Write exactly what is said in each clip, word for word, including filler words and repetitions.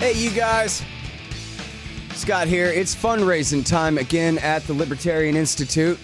Hey, you guys. Scott here. It's fundraising time again at the Libertarian Institute.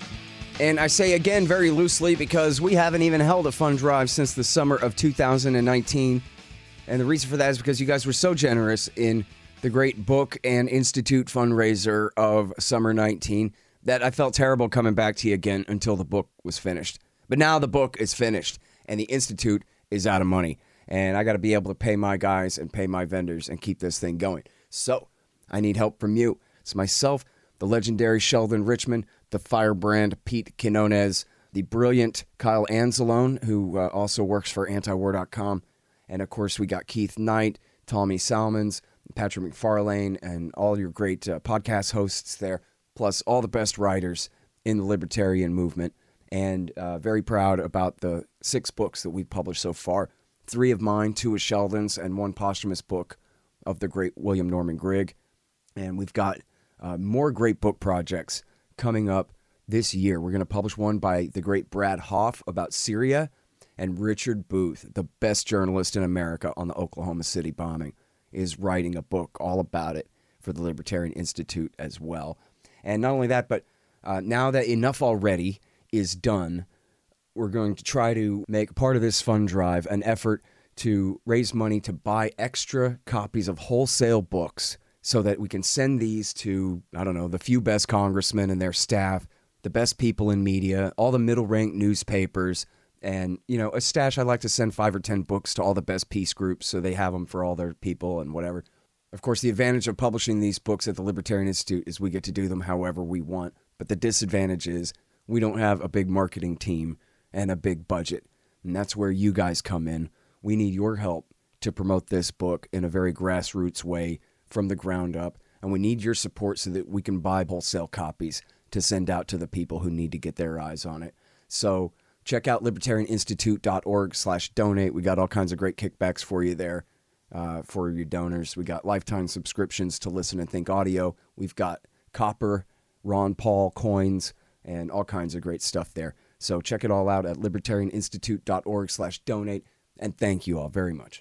And I say again very loosely because we haven't even held a fund drive since the summer of two thousand nineteen. And the reason for that is because you guys were so generous in the great book and institute fundraiser of summer nineteen that I felt terrible coming back to you again until the book was finished. But now the book is finished and the institute is out of money. And I got to be able to pay my guys and pay my vendors and keep this thing going. So I need help from you. It's myself, the legendary Sheldon Richman, the firebrand Pete Quinones, the brilliant Kyle Anzalone, who uh, also works for antiwar dot com. And, of course, we got Keith Knight, Tommy Salmons, Patrick McFarlane, and all your great uh, podcast hosts there, plus all the best writers in the libertarian movement. And uh, very proud about the six books that we've published so far. Three of mine, two of Sheldon's, and one posthumous book of the great William Norman Grigg. And we've got uh, more great book projects coming up this year. We're going to publish one by the great Brad Hoff about Syria, and Richard Booth, the best journalist in America on the Oklahoma City bombing, is writing a book all about it for the Libertarian Institute as well. And not only that, but uh, now that Enough Already is done, we're going to try to make part of this fund drive an effort to raise money to buy extra copies of wholesale books so that we can send these to, I don't know, the few best congressmen and their staff, the best people in media, all the middle-ranked newspapers, and, you know, a stash. I like to send five or ten books to all the best peace groups so they have them for all their people and whatever. Of course, the advantage of publishing these books at the Libertarian Institute is we get to do them however we want. But the disadvantage is we don't have a big marketing team and a big budget. And that's where you guys come in. We need your help to promote this book in a very grassroots way from the ground up. And we need your support so that we can buy wholesale copies to send out to the people who need to get their eyes on it. So check out libertarianinstitute.org slash donate. We got all kinds of great kickbacks for you there uh, for your donors. We got lifetime subscriptions to Listen and Think Audio. We've got Copper, Ron Paul coins, and all kinds of great stuff there. So check it all out at libertarianinstitute.org slash donate. And thank you all very much.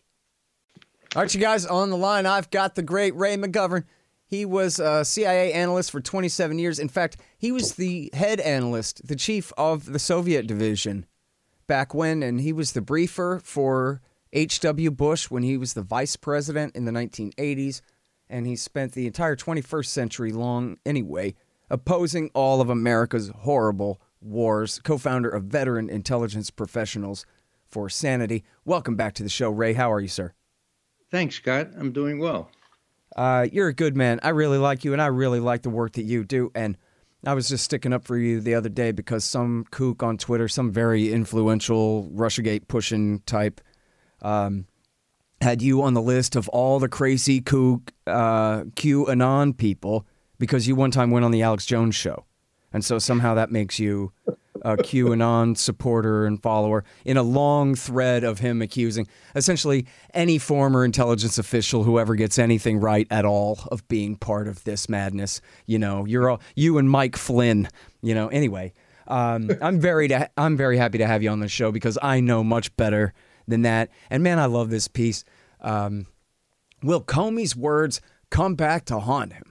All right, you guys, on the line, I've got the great Ray McGovern. He was a C I A analyst for twenty-seven years. In fact, he was the head analyst, the chief of the Soviet division back when, and he was the briefer for H W Bush when he was the vice president in the nineteen eighties. And he spent the entire twenty-first century long, anyway, opposing all of America's horrible wars, co-founder of Veteran Intelligence Professionals for Sanity. Welcome back to the show, Ray. How are you, sir? Thanks, Scott. I'm doing well. Uh, you're a good man. I really like you, and I really like the work that you do. And I was just sticking up for you the other day because some kook on Twitter, some very influential Russiagate pushing type, um, had you on the list of all the crazy kook uh, QAnon people because you one time went on the Alex Jones show. And so somehow that makes you a QAnon supporter and follower in a long thread of him accusing essentially any former intelligence official, whoever gets anything right at all, of being part of this madness. You know, you're all, you and Mike Flynn, you know, anyway. Um, I'm very to, I'm very happy to have you on the show because I know much better than that. And man, I love this piece. Um, will Comey's words come back to haunt him?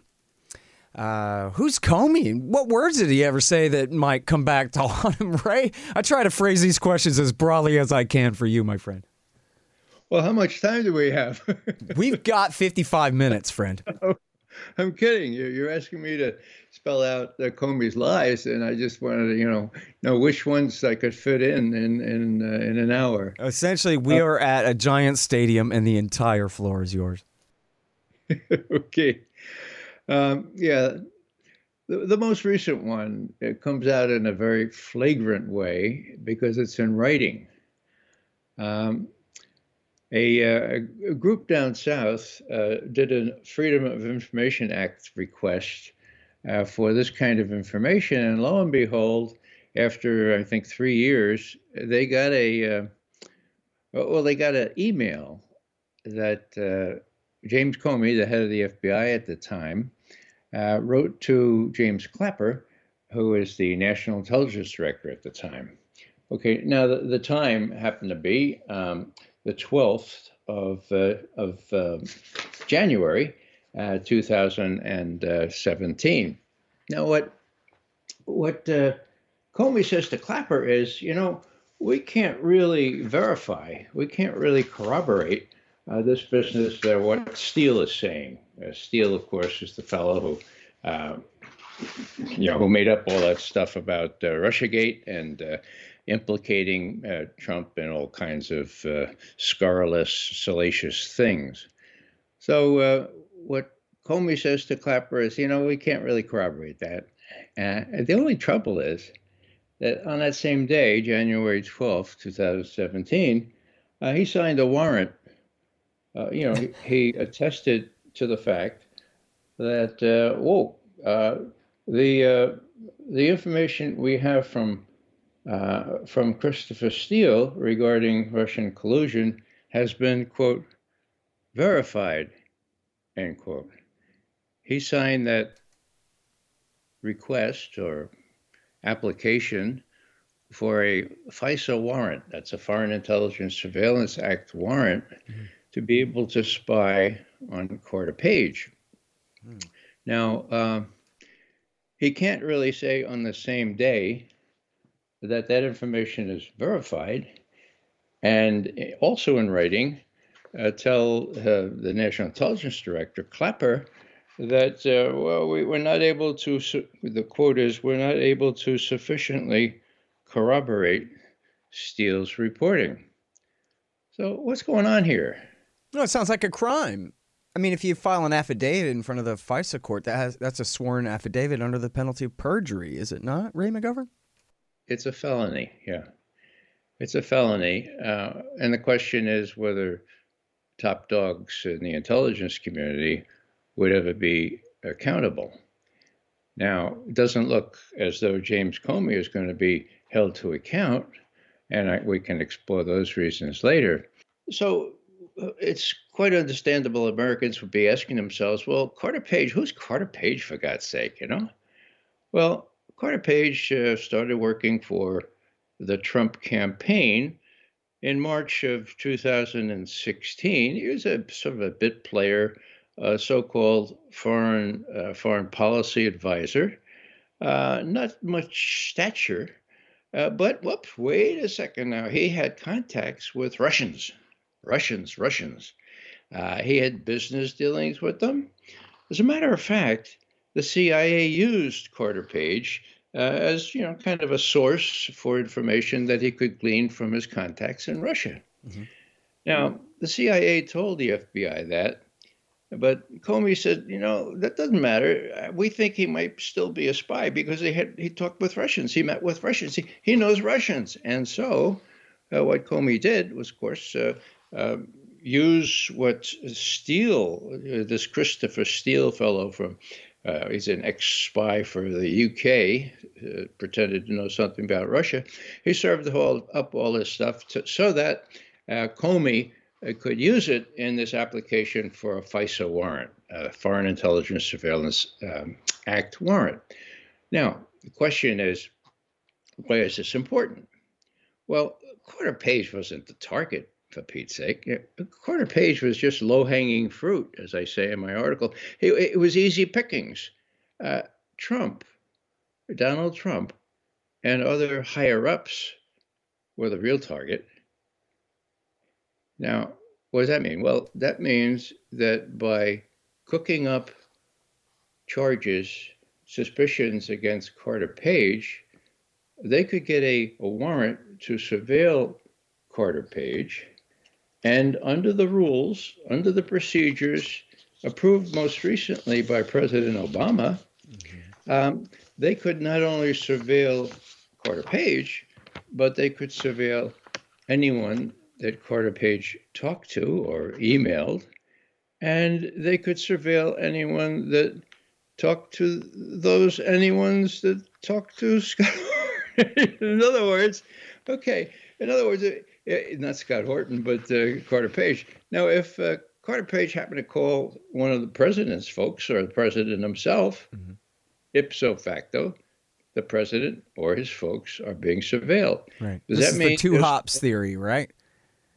Uh, who's Comey? What words did he ever say that might come back to haunt him, Ray? I try to phrase these questions as broadly as I can for you, my friend. Well, how much time do we have? We've got fifty-five minutes, friend. Oh, I'm kidding. You're, you're asking me to spell out uh, Comey's lies, and I just wanted to, you know, know which ones I could fit in in in, uh, in an hour. Essentially, we uh, are at a giant stadium, and the entire floor is yours. Okay. Um, yeah, the, the most recent one, it comes out in a very flagrant way because it's in writing. Um, a, uh, a group down south uh, did a Freedom of Information Act request uh, for this kind of information, and lo and behold, after I think three years, they got a uh, well, they got an email that uh, James Comey, the head of the F B I at the time, uh, wrote to James Clapper, who is the National Intelligence Director at the time. Okay, now the, the time happened to be um, the twelfth of uh, of um, January uh, two thousand seventeen. Now, what what uh, Comey says to Clapper is, you know, we can't really verify, we can't really corroborate uh, this business that what Steele is saying. Uh, Steele, of course, is the fellow who, uh, you know, who made up all that stuff about uh, Russiagate and uh, implicating uh, Trump in all kinds of uh, scurrilous, salacious things. So uh, what Comey says to Clapper is, you know, we can't really corroborate that. Uh, the only trouble is that on that same day, January twelfth, twenty seventeen, uh, he signed a warrant. Uh, you know, he, he attested to the fact that, uh, whoa, uh, the uh, the information we have from uh, from Christopher Steele regarding Russian collusion has been, quote, verified, end quote. He signed that request or application for a FISA warrant, that's a Foreign Intelligence Surveillance Act warrant, mm-hmm. to be able to spy on Carter Page. Mm. Now, uh, he can't really say on the same day that that information is verified, and also in writing, uh, tell uh, the National Intelligence Director, Clapper, that, uh, well, we, we're not able to, su- the quote is, we're not able to sufficiently corroborate Steele's reporting. So what's going on here? No, it sounds like a crime. I mean, if you file an affidavit in front of the FISA court, that has that's a sworn affidavit under the penalty of perjury, is it not, Ray McGovern? It's a felony, yeah. It's a felony. Uh, and the question is whether top dogs in the intelligence community would ever be accountable. Now, it doesn't look as though James Comey is going to be held to account, and I, we can explore those reasons later. So uh, it's quite understandable Americans would be asking themselves, well, Carter Page, who's Carter Page, for God's sake, you know? Well, Carter Page uh, started working for the Trump campaign in March of two thousand sixteen. He was a sort of a bit player, a so-called foreign uh, foreign policy advisor, uh, not much stature, uh, but whoops, wait a second now. He had contacts with Russians, Russians, Russians. Uh, he had business dealings with them. As a matter of fact, the C I A used Carter Page uh, as, you know, kind of a source for information that he could glean from his contacts in Russia. Mm-hmm. Now, the C I A told the F B I that, but Comey said, you know, that doesn't matter. We think he might still be a spy because he had he talked with Russians. He met with Russians. He, he knows Russians. And so uh, what Comey did was, of course, uh, uh, use what Steele, uh, this Christopher Steele fellow from, uh, he's an ex-spy for the U K, uh, pretended to know something about Russia. He served all, up all this stuff to, so that uh, Comey could use it in this application for a FISA warrant, a Foreign Intelligence Surveillance um, Act warrant. Now, the question is, why is this important? Well, Carter Page wasn't the target, for Pete's sake. Carter Page was just low-hanging fruit, as I say in my article. It, it was easy pickings. Uh, Trump, Donald Trump, and other higher-ups were the real target. Now, what does that mean? Well, that means that by cooking up charges, suspicions against Carter Page, they could get a, a warrant to surveil Carter Page, and under the rules, under the procedures approved most recently by President Obama, mm-hmm. um, they could not only surveil Carter Page, but they could surveil anyone that Carter Page talked to or emailed, and they could surveil anyone that talked to those anyone's that talked to Scott Horton. In other words, okay, in other words, not Scott Horton, but uh, Carter Page. Now, if uh, Carter Page happened to call one of the president's folks or the president himself, mm-hmm. ipso facto, the president or his folks are being surveilled. Right. Does this that is mean the two hops theory, right?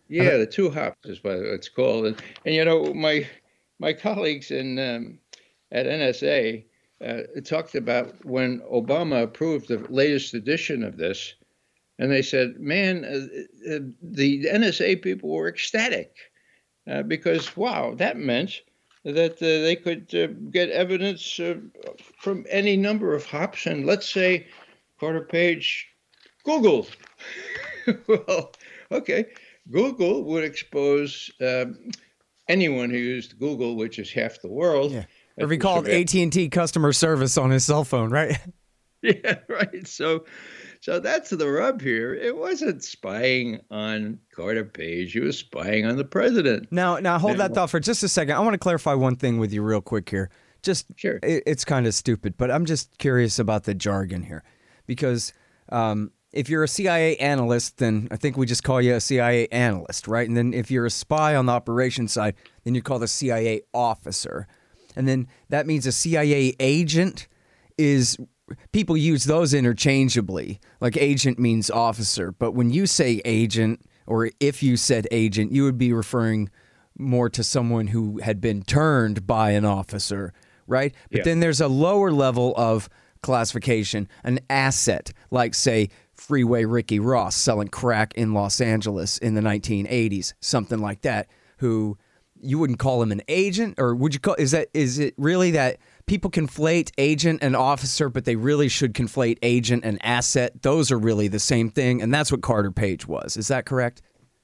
Yeah, the two hops is what it's called. And, and you know, my my colleagues in um, at N S A uh, talked about when Obama approved the latest edition of this, and they said, "Man, uh, uh, the N S A people were ecstatic uh, because wow, that meant that uh, they could uh, get evidence uh, from any number of hops, and let's say Carter Page Googled." Well, okay. Google would expose um, anyone who used Google, which is half the world. Yeah. Or if he called A T and T customer service on his cell phone, right? Yeah, right. So, so that's the rub here. It wasn't spying on Carter Page. He was spying on the president. Now, now hold that thought for just a second. I want to clarify one thing with you real quick here. Just, sure. It, it's kind of stupid, but I'm just curious about the jargon here, because um, if you're a C I A analyst, then I think we just call you a C I A analyst, right? And then if you're a spy on the operations side, then you call the C I A officer. And then that means a C I A agent is, people use those interchangeably. Like agent means officer. But when you say agent, or if you said agent, you would be referring more to someone who had been turned by an officer, right? But yeah. then there's a lower level of classification, an asset, like say Freeway Ricky Ross selling crack in Los Angeles in the nineteen eighties, something like that, who you wouldn't call him an agent, or would you call, is that, is it really that people conflate agent and officer, but they really should conflate agent and asset? Those are really the same thing, and that's what Carter Page was. Is that correct?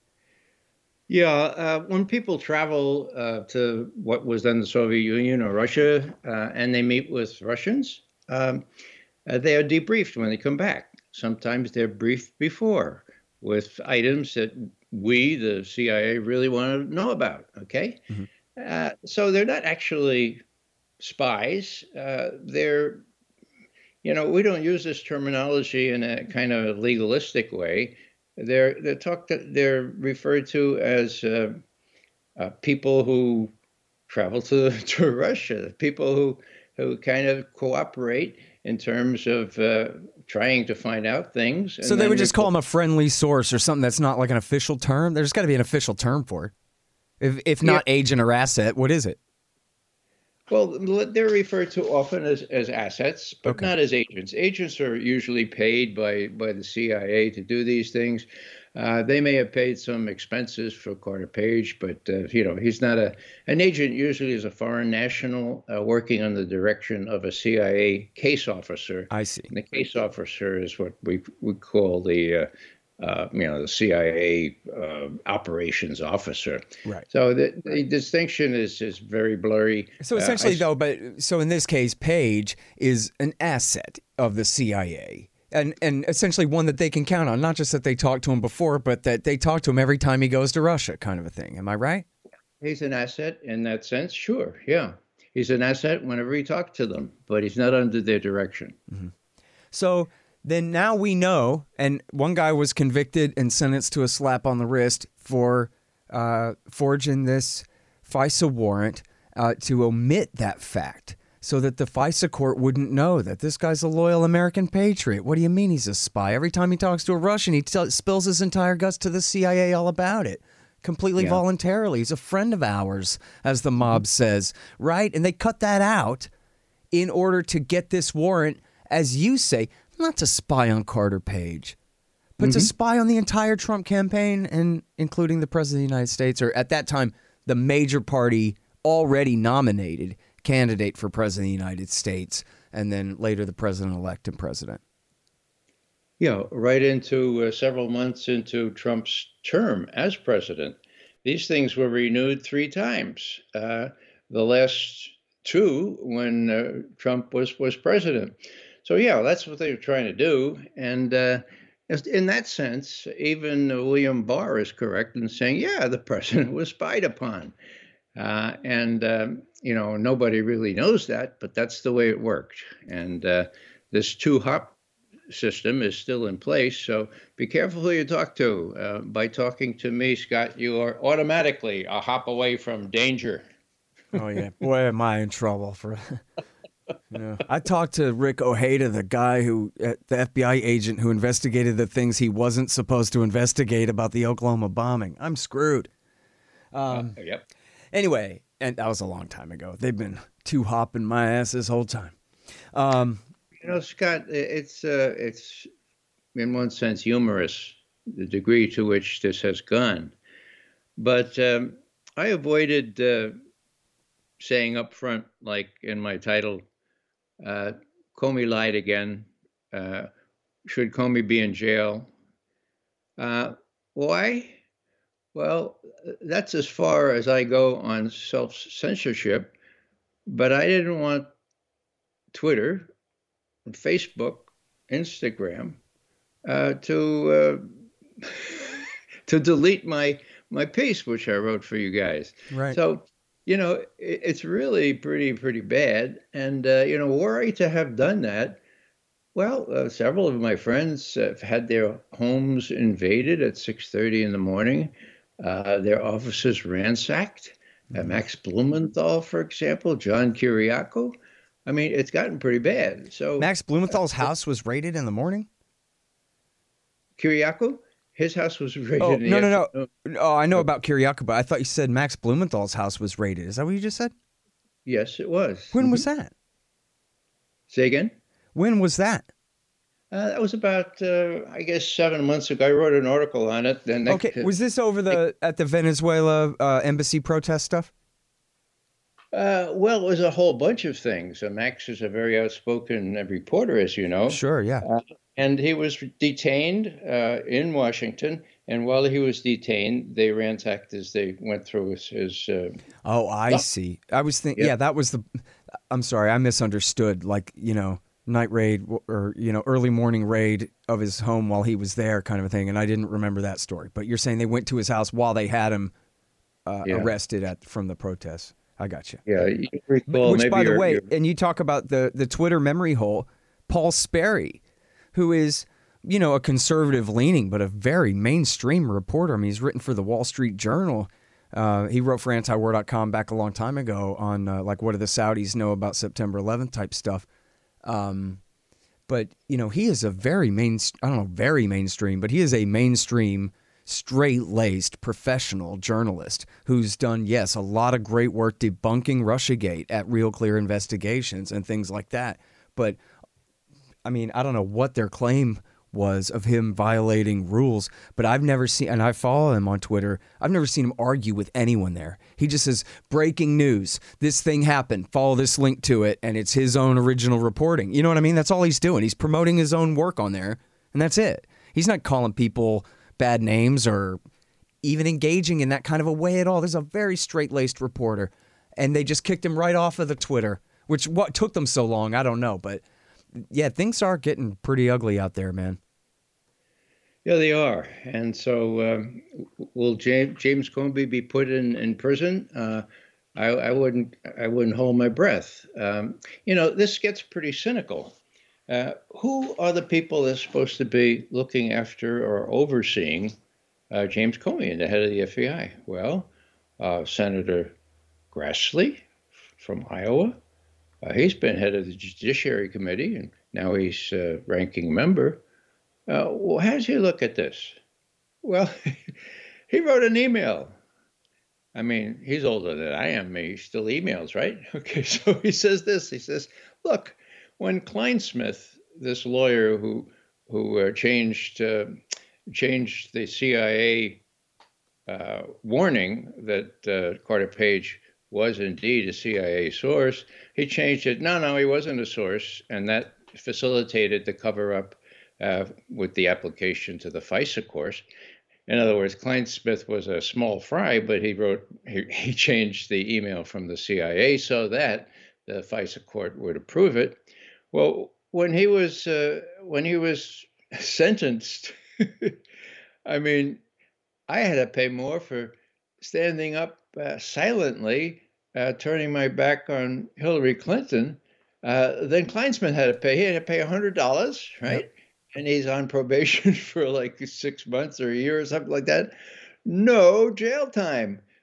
Yeah, uh, when people travel uh, to what was then the Soviet Union or Russia, uh, and they meet with Russians, um, uh, they are debriefed when they come back. Sometimes they're briefed before with items that we, the C I A, really want to know about, okay? Mm-hmm. Uh, so they're not actually spies. Uh, they're, you know, we don't use this terminology in a kind of legalistic way. They're they're talked they're referred to as uh, uh, people who travel to to Russia, people who who kind of cooperate in terms of uh, trying to find out things. So they would just call them a friendly source or something that's not like an official term? There's got to be an official term for it. If if not yeah. agent or asset, what is it? Well, they're referred to often as, as assets, but okay. not as agents. Agents are usually paid by, by the C I A to do these things. Uh, they may have paid some expenses for Carter Page, but uh, you know, he's not a an agent. Usually, is a foreign national uh, working on the direction of a C I A case officer. I see. And the case officer is what we we call the uh, uh, you know the C I A uh, operations officer. Right. So the, the distinction is is very blurry. So essentially, uh, I, though, but so in this case, Page is an asset of the C I A. And and essentially one that they can count on, not just that they talked to him before, but that they talk to him every time he goes to Russia, kind of a thing. Am I right? He's an asset in that sense, sure, yeah. He's an asset whenever he talks to them, but he's not under their direction. Mm-hmm. So then now we know, and one guy was convicted and sentenced to a slap on the wrist for uh, forging this FISA warrant uh, to omit that fact, so that the FISA court wouldn't know that this guy's a loyal American patriot. What do you mean he's a spy? Every time he talks to a Russian, he t- spills his entire guts to the C I A all about it, completely yeah. voluntarily. He's a friend of ours, as the mob says, right? And they cut that out in order to get this warrant, as you say, not to spy on Carter Page, but mm-hmm. to spy on the entire Trump campaign, and including the President of the United States, or at that time, the major party already nominated candidate for President of the United States, and then later the President-elect and President. Yeah, right into uh, several months into Trump's term as president. These things were renewed three times. Uh, the last two when uh, Trump was, was president. So yeah, that's what they were trying to do. And uh, in that sense, even William Barr is correct in saying, yeah, the president was spied upon. Uh, and, um, you know, nobody really knows that, but that's the way it worked. And uh, this two-hop system is still in place. So be careful who you talk to. Uh, by talking to me, Scott, you are automatically a hop away from danger. Oh, yeah. Boy, am I in trouble for Yeah. I talked to Rick Ojeda, the guy who, uh, the F B I agent who investigated the things he wasn't supposed to investigate about the Oklahoma bombing. I'm screwed. Um, Uh, yep. Anyway, and that was a long time ago. They've been two hopping my ass this whole time. Um, You know, Scott, it's uh, it's in one sense humorous, the degree to which this has gone. But um, I avoided uh, saying up front, like in my title, uh, Comey lied again. Uh, should Comey be in jail? Uh, why? Well, that's as far as I go on self-censorship, but I didn't want Twitter, Facebook, Instagram uh, to uh, to delete my my piece, which I wrote for you guys. right. So, you know, it, it's really pretty pretty bad. And uh, you know, were I to have done that, well, uh, several of my friends have had their homes invaded at six thirty in the morning, uh, their offices ransacked. Uh, Max Blumenthal, for example, John Kiriakou. I mean, it's gotten pretty bad. So Max Blumenthal's house was raided in the morning? Kiriakou, his house was raided. Oh, in the no, no, afternoon. no. Oh, I know about Kiriakou, but I thought you said Max Blumenthal's house was raided. Is that what you just said? Yes, it was. When Mhm. was that? Say again? When was that? Uh, that was about, uh, I guess, seven months ago. I wrote an article on it. Then Okay, was this over the at the Venezuela uh, embassy protest stuff? Uh, well, it was a whole bunch of things. Uh, Max is a very outspoken uh, reporter, as you know. Sure, yeah. Uh, and he was detained uh, in Washington. And while he was detained, they ransacked as they went through his. his uh, Oh, I stuff. see. I was thinking, Yeah. yeah, that was the. I'm sorry, I misunderstood. Like, you know, night raid or, you know, early morning raid of his home while he was there, kind of a thing. And I didn't remember that story. But you're saying they went to his house while they had him uh, Yeah. arrested at from the protests. I got you. Yeah, you recall. Which, maybe by the you're- way, you're- and you talk about the the Twitter memory hole, Paul Sperry, who is, you know, a conservative leaning but a very mainstream reporter. I mean, he's written for the Wall Street Journal. Uh, he wrote for anti war dot com back a long time ago on uh, like, what do the Saudis know about September eleventh type stuff. Um, but, you know, he is a very main, I don't know, very mainstream, but he is a mainstream, straight-laced professional journalist who's done, yes, a lot of great work debunking Russiagate at Real Clear Investigations and things like that. But, I mean, I don't know what their claim was of him violating rules, but I've never seen, and I follow him on Twitter, I've never seen him argue with anyone there. He just says, breaking news, this thing happened, follow this link to it, and it's his own original reporting. You know what I mean? That's all he's doing. He's promoting his own work on there, and that's it. He's not calling people bad names or even engaging in that kind of a way at all. There's a very straight-laced reporter, and they just kicked him right off of the Twitter, which what took them so long, I don't know, but yeah, things are getting pretty ugly out there, man. Yeah, they are. And so, um, will James James Comey be put in in prison? Uh, I, I wouldn't. I wouldn't hold my breath. Um, you know, this gets pretty cynical. Uh, who are the people that's supposed to be looking after or overseeing uh, James Comey, the head of the F B I? Well, uh, Senator Grassley from Iowa. Uh, he's been head of the Judiciary Committee, and now he's uh, ranking member. Uh, well, how does he look at this? Well, he wrote an email. I mean, he's older than I am. He still emails, right? Okay, so he says this. He says, look, when Kleinsmith, this lawyer who who uh, changed uh, changed the C I A uh, warning that uh, Carter Page was indeed a C I A source, he changed it. No, no, he wasn't a source, and that facilitated the cover-up uh, with the application to the FISA course. In other words, Kleinsmith was a small fry, but he wrote he, he changed the email from the C I A so that the FISA court would approve it. Well, when he was uh, when he was sentenced, I mean, I had to pay more for standing up uh, silently, uh, turning my back on Hillary Clinton, uh, than Kleinsmith had to pay. He had to pay one hundred dollars, right? Yep. And he's on probation for like six months or a year or something like that. No jail time.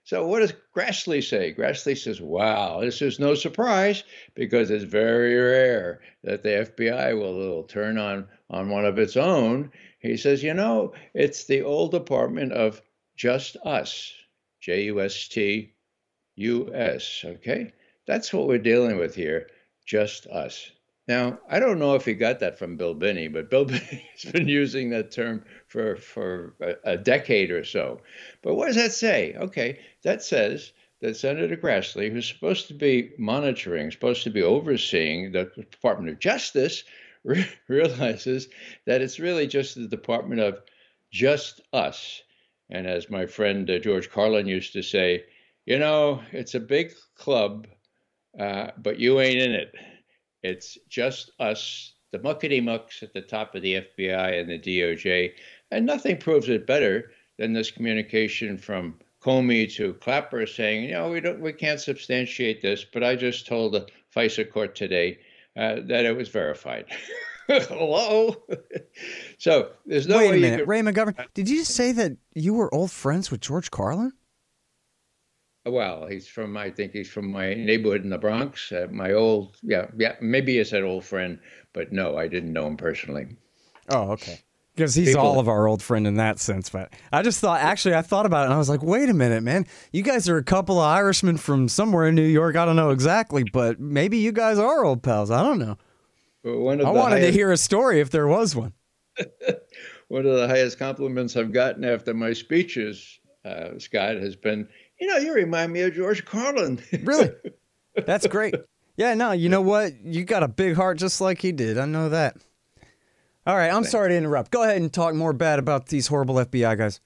So what does Grassley say? Grassley says, wow, this is no surprise because it's very rare that the F B I will, will turn on, on one of its own. He says, you know, it's the old department of just us, J U S T U S, okay? That's what we're dealing with here, just us. Now, I don't know if he got that from Bill Binney, but Bill Binney has been using that term for, for a, a decade or so. But what does that say? Okay, that says that Senator Grassley, who's supposed to be monitoring, supposed to be overseeing the Department of Justice, re- realizes that it's really just the Department of just us. And as my friend uh, George Carlin used to say, you know, it's a big club, uh, but you ain't in it. It's just us, the muckety mucks at the top of the F B I and the D O J. And nothing proves it better than this communication from Comey to Clapper saying, you know, we don't, we can't substantiate this, but I just told the FISA court today uh, that it was verified. Hello? So there's no Wait way a minute, you could... Ray McGovern, did you just say that you were old friends with George Carlin? Well, he's from, I think he's from my neighborhood in the Bronx. Uh, my old, yeah, yeah, maybe he's an old friend, but no, I didn't know him personally. Oh, okay. Because he's People- all of our old friend in that sense. But I just thought, actually, I thought about it and I was like, wait a minute, man. You guys are a couple of Irishmen from somewhere in New York. I don't know exactly, but maybe you guys are old pals. I don't know. One of I the wanted highest, to hear a story if there was one. one of the highest compliments I've gotten after my speeches, uh, Scott, has been, you know, you remind me of George Carlin. Really? That's great. Yeah, no, you know what? You got a big heart just like he did. I know that. All right, I'm Thanks. sorry to interrupt. Go ahead and talk more bad about these horrible F B I guys.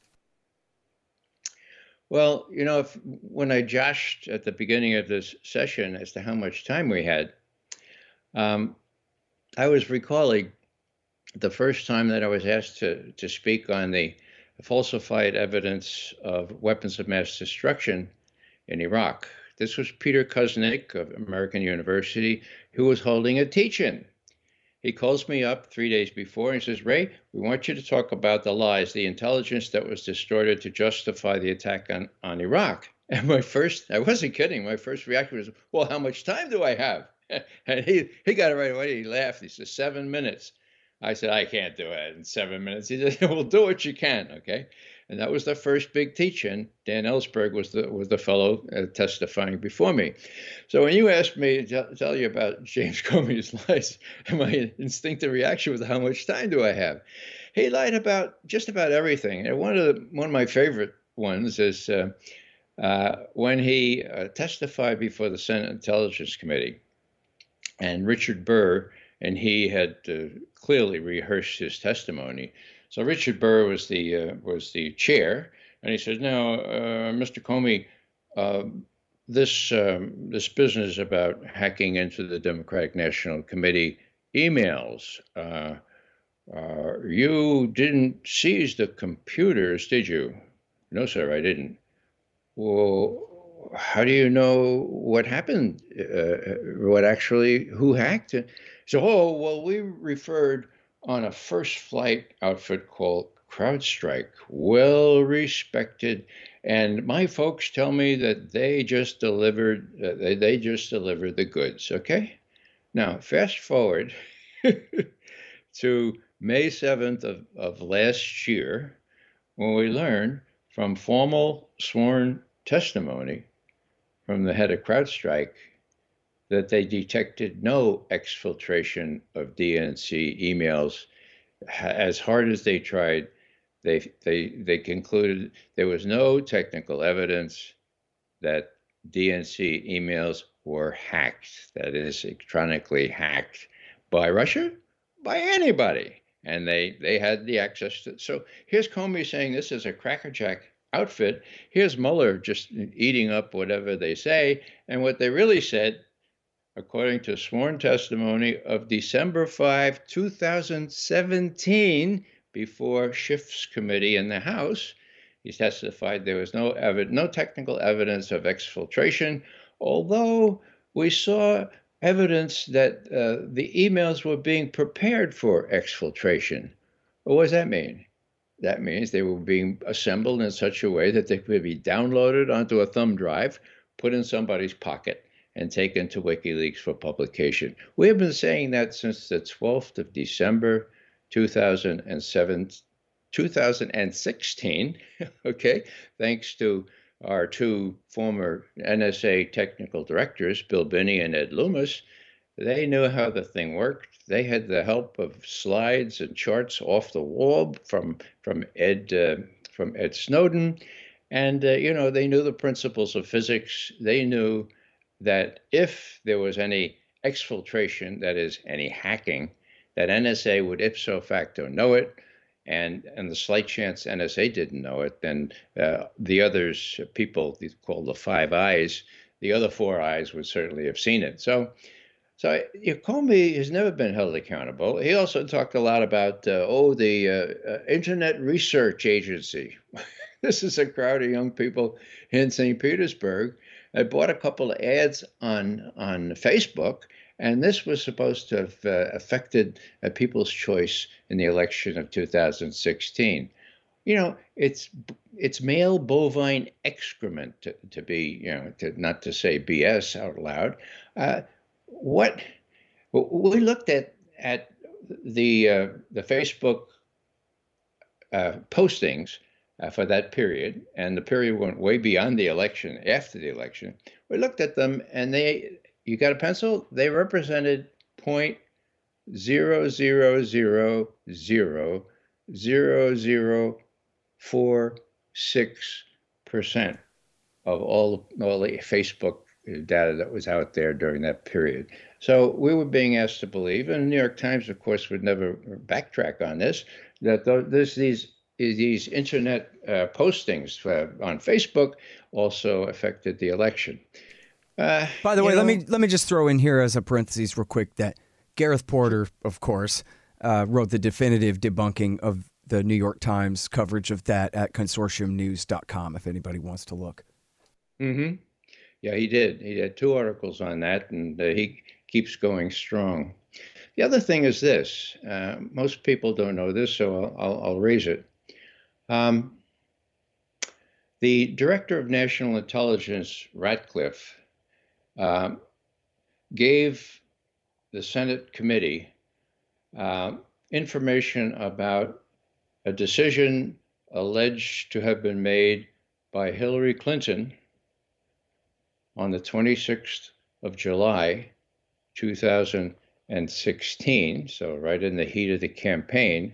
Well, you know, if, when I joshed at the beginning of this session as to how much time we had, um, I was recalling the first time that I was asked to, to speak on the falsified evidence of weapons of mass destruction in Iraq. This was Peter Kuznick of American University, who was holding a teach-in. He calls me up three days before and says, Ray, we want you to talk about the lies, the intelligence that was distorted to justify the attack on, on Iraq. And my first, I wasn't kidding, my first reaction was, well, how much time do I have? And he, he got it right away. He laughed. He said, seven minutes. I said, I can't do it in seven minutes. He said, well, do what you can, okay? And that was the first big teach-in. Dan Ellsberg was the was the fellow uh, testifying before me. So when you asked me to tell you about James Comey's lies, my instinctive reaction was, how much time do I have? He lied about just about everything. And one of the, one of my favorite ones is uh, uh, when he uh, testified before the Senate Intelligence Committee, and Richard Burr and he had uh, clearly rehearsed his testimony. So Richard Burr was the uh, was the chair, and he says, "Now, uh, Mister Comey, uh, this um, this business about hacking into the Democratic National Committee emails, uh, uh, you didn't seize the computers, did you?" "No, sir, I didn't." "Well, how do you know what happened? Uh, what actually, who hacked it?" So, oh, well, we referred on a first flight outfit called CrowdStrike, well respected. And my folks tell me that they just delivered, uh, they, they just delivered the goods. Okay. Now, fast forward to May seventh of, of last year, when we learned from formal sworn testimony from the head of CrowdStrike that they detected no exfiltration of D N C emails. As hard as they tried, they they they concluded there was no technical evidence that D N C emails were hacked, that is, electronically hacked by Russia, by anybody. And they they had the access to. So here's Comey saying this is a crackerjack outfit. Here's Mueller just eating up whatever they say. And what they really said, according to sworn testimony of December fifth, two thousand seventeen, before Schiff's committee in the House, he testified there was no ev- no technical evidence of exfiltration, although we saw evidence that uh, the emails were being prepared for exfiltration. What does that mean? That means they were being assembled in such a way that they could be downloaded onto a thumb drive, put in somebody's pocket, and taken to WikiLeaks for publication. We have been saying that since the twelfth of December, two thousand seven, two thousand sixteen, okay, thanks to our two former N S A technical directors, Bill Binney and Ed Loomis. They knew how the thing worked. They had the help of slides and charts off the wall from from Ed uh, from Ed Snowden, and uh, you know they knew the principles of physics. They knew that if there was any exfiltration, that is, any hacking, that N S A would ipso facto know it, and and the slight chance N S A didn't know it, then uh, the others, people called the Five Eyes, the other four eyes would certainly have seen it. So. So you know, Comey has never been held accountable. He also talked a lot about, uh, oh, the uh, uh, Internet Research Agency. This is a crowd of young people in Saint Petersburg. I bought a couple of ads on on Facebook, and this was supposed to have uh, affected uh, people's choice in the election of two thousand sixteen. You know, it's it's male bovine excrement to, to be, you know, to not to say B S out loud. Uh, What we looked at at the uh, the Facebook uh, postings uh, for that period, and the period went way beyond the election. After the election, we looked at them, and they, you got a pencil? They represented point zero zero zero zero zero zero four six percent of all all the Facebook data that was out there during that period. So we were being asked to believe, and the New York Times, of course, would never backtrack on this, that there's these these internet uh, postings uh, on Facebook also affected the election. Uh, By the way, know, let me let me just throw in here as a parentheses real quick that Gareth Porter, of course, uh, wrote the definitive debunking of the New York Times coverage of that at consortium news dot com, if anybody wants to look. Mm-hmm. Yeah, he did. He had two articles on that, and uh, he keeps going strong. The other thing is this. Uh, most people don't know this, so I'll, I'll, I'll raise it. Um, the Director of National Intelligence, Ratcliffe, uh, gave the Senate committee uh, information about a decision alleged to have been made by Hillary Clinton on the twenty-sixth of July, two thousand sixteen, so right in the heat of the campaign,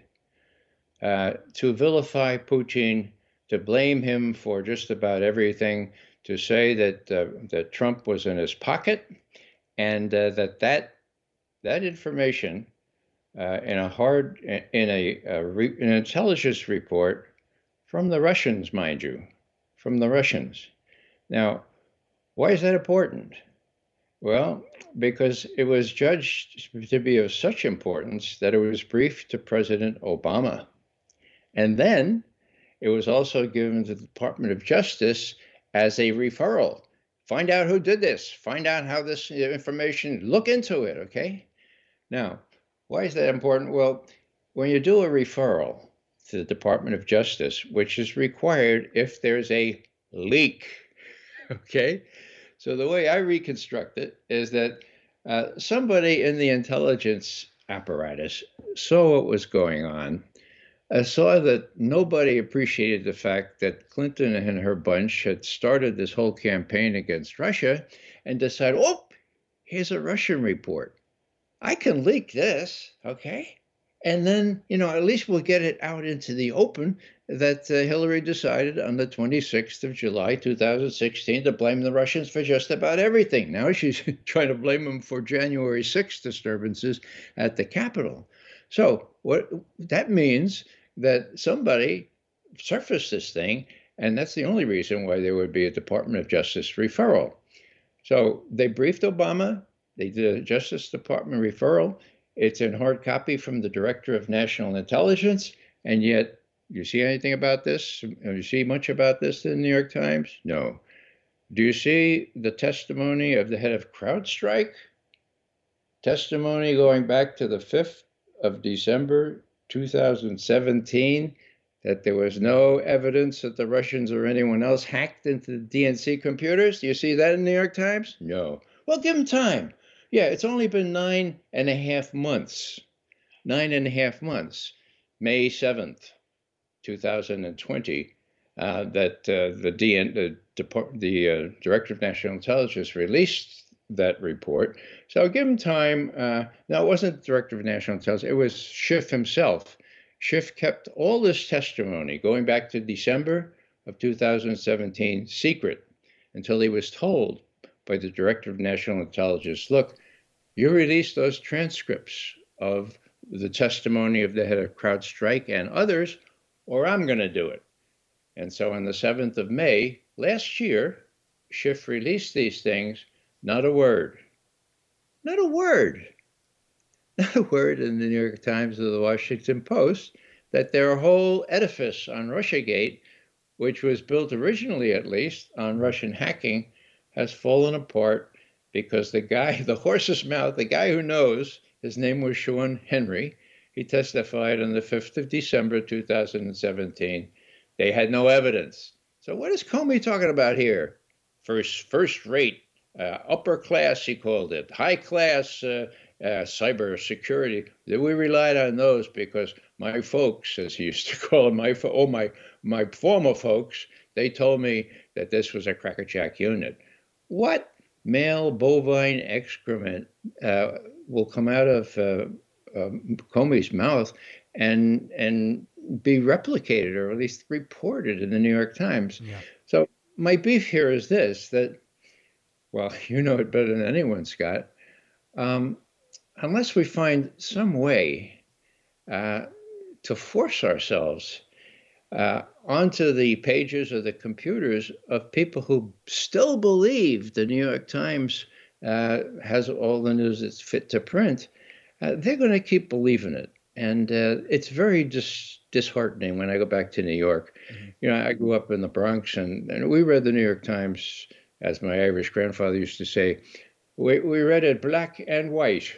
uh, to vilify Putin, to blame him for just about everything, to say that uh, that Trump was in his pocket, and uh, that that that information uh, in a hard in a, a re, an intelligence report from the Russians, mind you, from the Russians. Now, why is that important? Well, because it was judged to be of such importance that it was briefed to President Obama. And then it was also given to the Department of Justice as a referral. Find out who did this. Find out how this information, look into it, okay? Now, why is that important? Well, when you do a referral to the Department of Justice, which is required if there's a leak, okay? So the way I reconstruct it is that uh, somebody in the intelligence apparatus saw what was going on, uh, saw that nobody appreciated the fact that Clinton and her bunch had started this whole campaign against Russia, and decided, oh, here's a Russian report. I can leak this, okay? And then, you know, at least we'll get it out into the open that uh, Hillary decided on the twenty-sixth of July, two thousand sixteen, to blame the Russians for just about everything. Now she's trying to blame them for January sixth disturbances at the Capitol. So what that means that somebody surfaced this thing, and that's the only reason why there would be a Department of Justice referral. So they briefed Obama. They did a Justice Department referral. It's in hard copy from the Director of National Intelligence, and yet, you see anything about this? Do you see much about this in the New York Times? No. Do you see the testimony of the head of CrowdStrike? Testimony going back to the fifth of December, two thousand seventeen, that there was no evidence that the Russians or anyone else hacked into the D N C computers. Do you see that in the New York Times? No. Well, give them time. Yeah, it's only been nine and a half months. Nine and a half months. May seventh, two thousand twenty, uh, that uh, the, D N, the, Depart- the uh, Director of National Intelligence released that report. So give him time. Uh, now, it wasn't the Director of National Intelligence. It was Schiff himself. Schiff kept all this testimony going back to December of two thousand seventeen secret until he was told by the Director of National Intelligence, look, you released those transcripts of the testimony of the head of CrowdStrike and others, or I'm going to do it. And so on the seventh of May last year, Schiff released these things, not a word, not a word. Not a word in the New York Times or the Washington Post that their whole edifice on Russiagate, which was built originally at least on Russian hacking, has fallen apart because the guy, the horse's mouth, the guy who knows, his name was Sean Henry. He testified on the fifth of December, two thousand seventeen. They had no evidence. So what is Comey talking about here? First, first rate, uh, upper class, he called it, high class, uh, Uh, cyber security, that we relied on those because my folks, as he used to call them, my oh my my former folks, they told me that this was a crackerjack unit. What male bovine excrement uh, will come out of uh, uh, Comey's mouth and and be replicated or at least reported in the New York Times? Yeah. So my beef here is this: that, well, you know it better than anyone, Scott. Um, Unless we find some way uh, to force ourselves uh, onto the pages of the computers of people who still believe the New York Times uh, has all the news that's fit to print, uh, they're going to keep believing it. And uh, it's very dis- disheartening when I go back to New York. Mm-hmm. You know, I grew up in the Bronx, and, and we read the New York Times, as my Irish grandfather used to say, we, we read it black and white.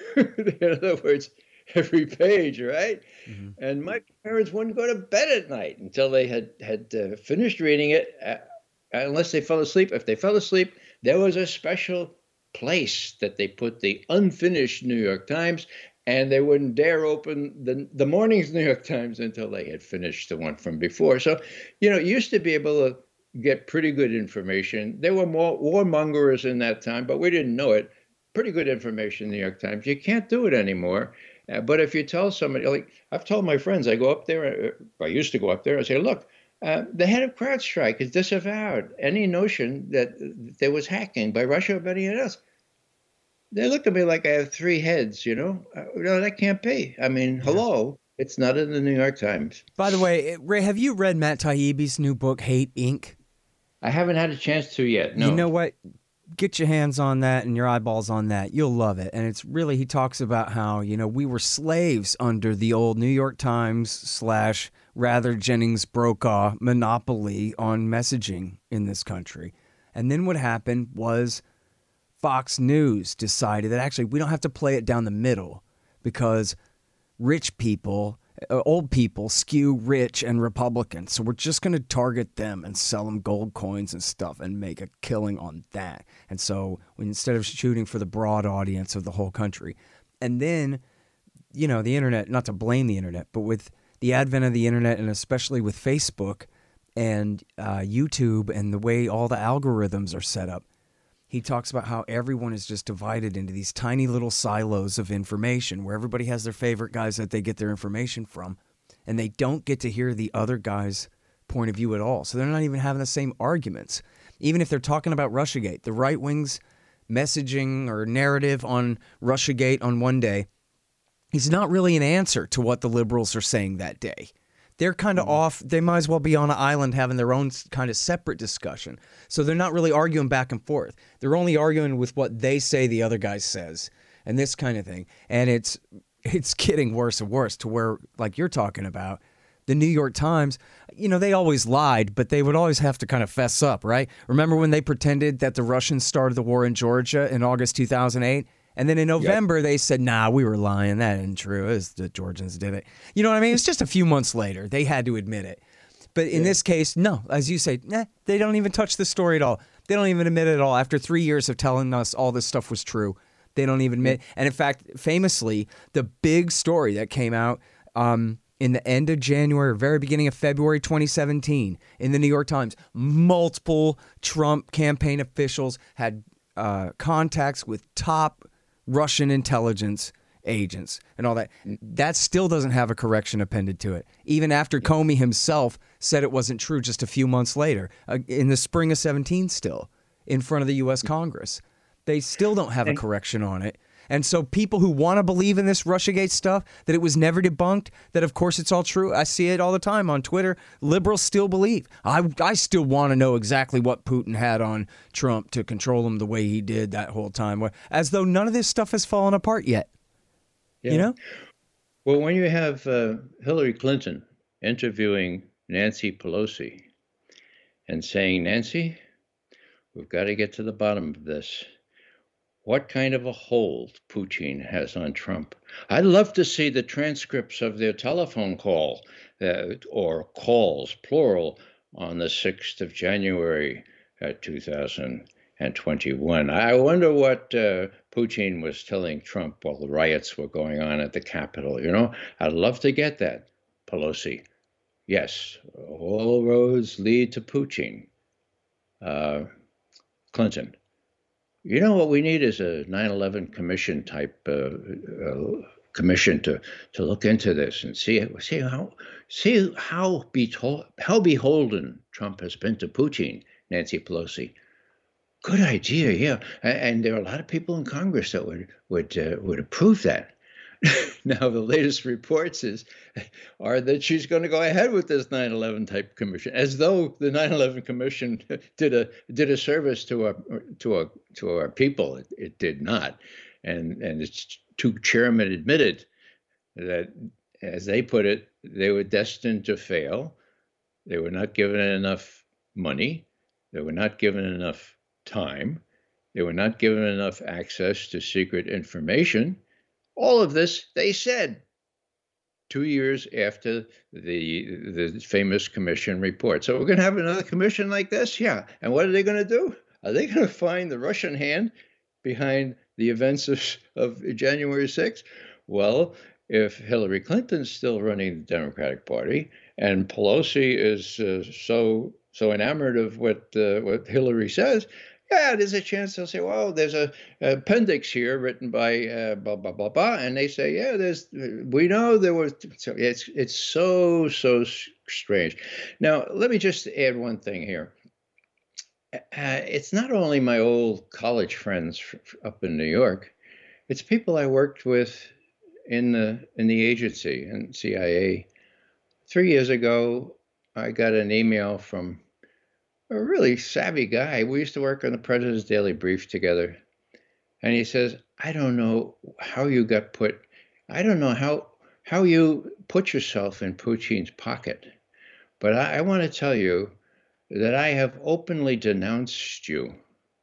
In other words, every page, right? Mm-hmm. And my parents wouldn't go to bed at night until they had, had uh, finished reading it, uh, unless they fell asleep. If they fell asleep, there was a special place that they put the unfinished New York Times, and they wouldn't dare open the, the morning's New York Times until they had finished the one from before. So, you know, you used to be able to get pretty good information. There were more warmongers in that time, but we didn't know it. Pretty good information in the New York Times. You can't do it anymore. Uh, but if you tell somebody, like I've told my friends, I go up there, uh, I used to go up there, I say, look, uh, the head of CrowdStrike has disavowed any notion that there was hacking by Russia or anyone else. They look at me like I have three heads, you know? Uh, no, that can't be. I mean, yeah. Hello, it's not in the New York Times. By the way, Ray, have you read Matt Taibbi's new book, Hate Incorporated? I haven't had a chance to yet, no. You know what? Get your hands on that and your eyeballs on that. You'll love it. And it's really, he talks about how, you know, we were slaves under the old New York Times slash rather Jennings Brokaw monopoly on messaging in this country. And then what happened was Fox News decided that actually we don't have to play it down the middle because rich people, uh, old people skew rich and Republican. So we're just going to target them and sell them gold coins and stuff and make a killing on that. And so when, instead of shooting for the broad audience of the whole country. And then, you know, the internet, not to blame the internet, but with the advent of the internet and especially with Facebook and uh, YouTube and the way all the algorithms are set up, he talks about how everyone is just divided into these tiny little silos of information where everybody has their favorite guys that they get their information from, and they don't get to hear the other guy's point of view at all. So they're not even having the same arguments. Even if they're talking about Russiagate, the right wing's messaging or narrative on Russiagate on one day is not really an answer to what the liberals are saying that day. They're kind of mm-hmm. off. They might as well be on an island having their own kind of separate discussion. So they're not really arguing back and forth. They're only arguing with what they say the other guy says and this kind of thing. And it's it's getting worse and worse to where, like you're talking about, the New York Times, you know, they always lied, but they would always have to kind of fess up, right? Remember when they pretended that the Russians started the war in Georgia in August two thousand eight? And then in November, yep. they said, nah, we were lying. That isn't true. It was the Georgians did it. You know what I mean? It's just a few months later. They had to admit it. But in yeah. this case, no. As you say, nah, they don't even touch the story at all. They don't even admit it at all. After three years of telling us all this stuff was true, they don't even admit. And in fact, famously, the big story that came out um, in the end of January, very beginning of February twenty seventeen, in the New York Times, multiple Trump campaign officials had uh, contacts with top Russian intelligence agents and all that. That still doesn't have a correction appended to it. Even after Comey himself said it wasn't true just a few months later, uh, in the spring of seventeen still, in front of the U S Congress. They still don't have a correction on it. And so people who want to believe in this Russiagate stuff, that it was never debunked, that of course it's all true. I see it all the time on Twitter. Liberals still believe. I, I still want to know exactly what Putin had on Trump to control him the way he did that whole time, as though none of this stuff has fallen apart yet. Yeah. You know? Well, when you have uh, Hillary Clinton interviewing Nancy Pelosi and saying, Nancy, we've got to get to the bottom of this. What kind of a hold Putin has on Trump? I'd love to see the transcripts of their telephone call uh, or calls, plural, on the sixth of January, uh, two thousand twenty-one. I wonder what uh, Putin was telling Trump while the riots were going on at the Capitol. You know, I'd love to get that, Pelosi. Yes, all roads lead to Putin. Uh, Clinton. You know what we need is a nine eleven commission type uh, uh, commission to to look into this and see see how see how beto- how beholden Trump has been to Putin, Nancy Pelosi. Good idea, yeah. And, and there are a lot of people in Congress that would would uh, would approve that. Now, the latest reports is are that she's going to go ahead with this nine eleven type commission, as though the nine eleven commission did a did a service to our to our to our people. It, it did not, and and its two chairmen admitted that, as they put it, they were destined to fail. They were not given enough money. They were not given enough time. They were not given enough access to secret information. All of this, they said, two years after the the famous commission report. So we're going to have another commission like this? Yeah. And what are they going to do? Are they going to find the Russian hand behind the events of, of January sixth? Well, if Hillary Clinton's still running the Democratic Party and Pelosi is uh, so so enamored of what uh, what Hillary says, yeah, there's a chance they'll say, well, there's a, a appendix here written by uh, blah, blah, blah, blah. And they say, yeah, there's, we know there was, so it's, it's so, so strange. Now, let me just add one thing here. Uh, it's not only my old college friends up in New York, it's people I worked with in the, in the agency and C I A. Three years ago, I got an email from a really savvy guy. We used to work on the President's Daily Brief together. And he says, I don't know how you got put, I don't know how how you put yourself in Putin's pocket. But I, I want to tell you that I have openly denounced you.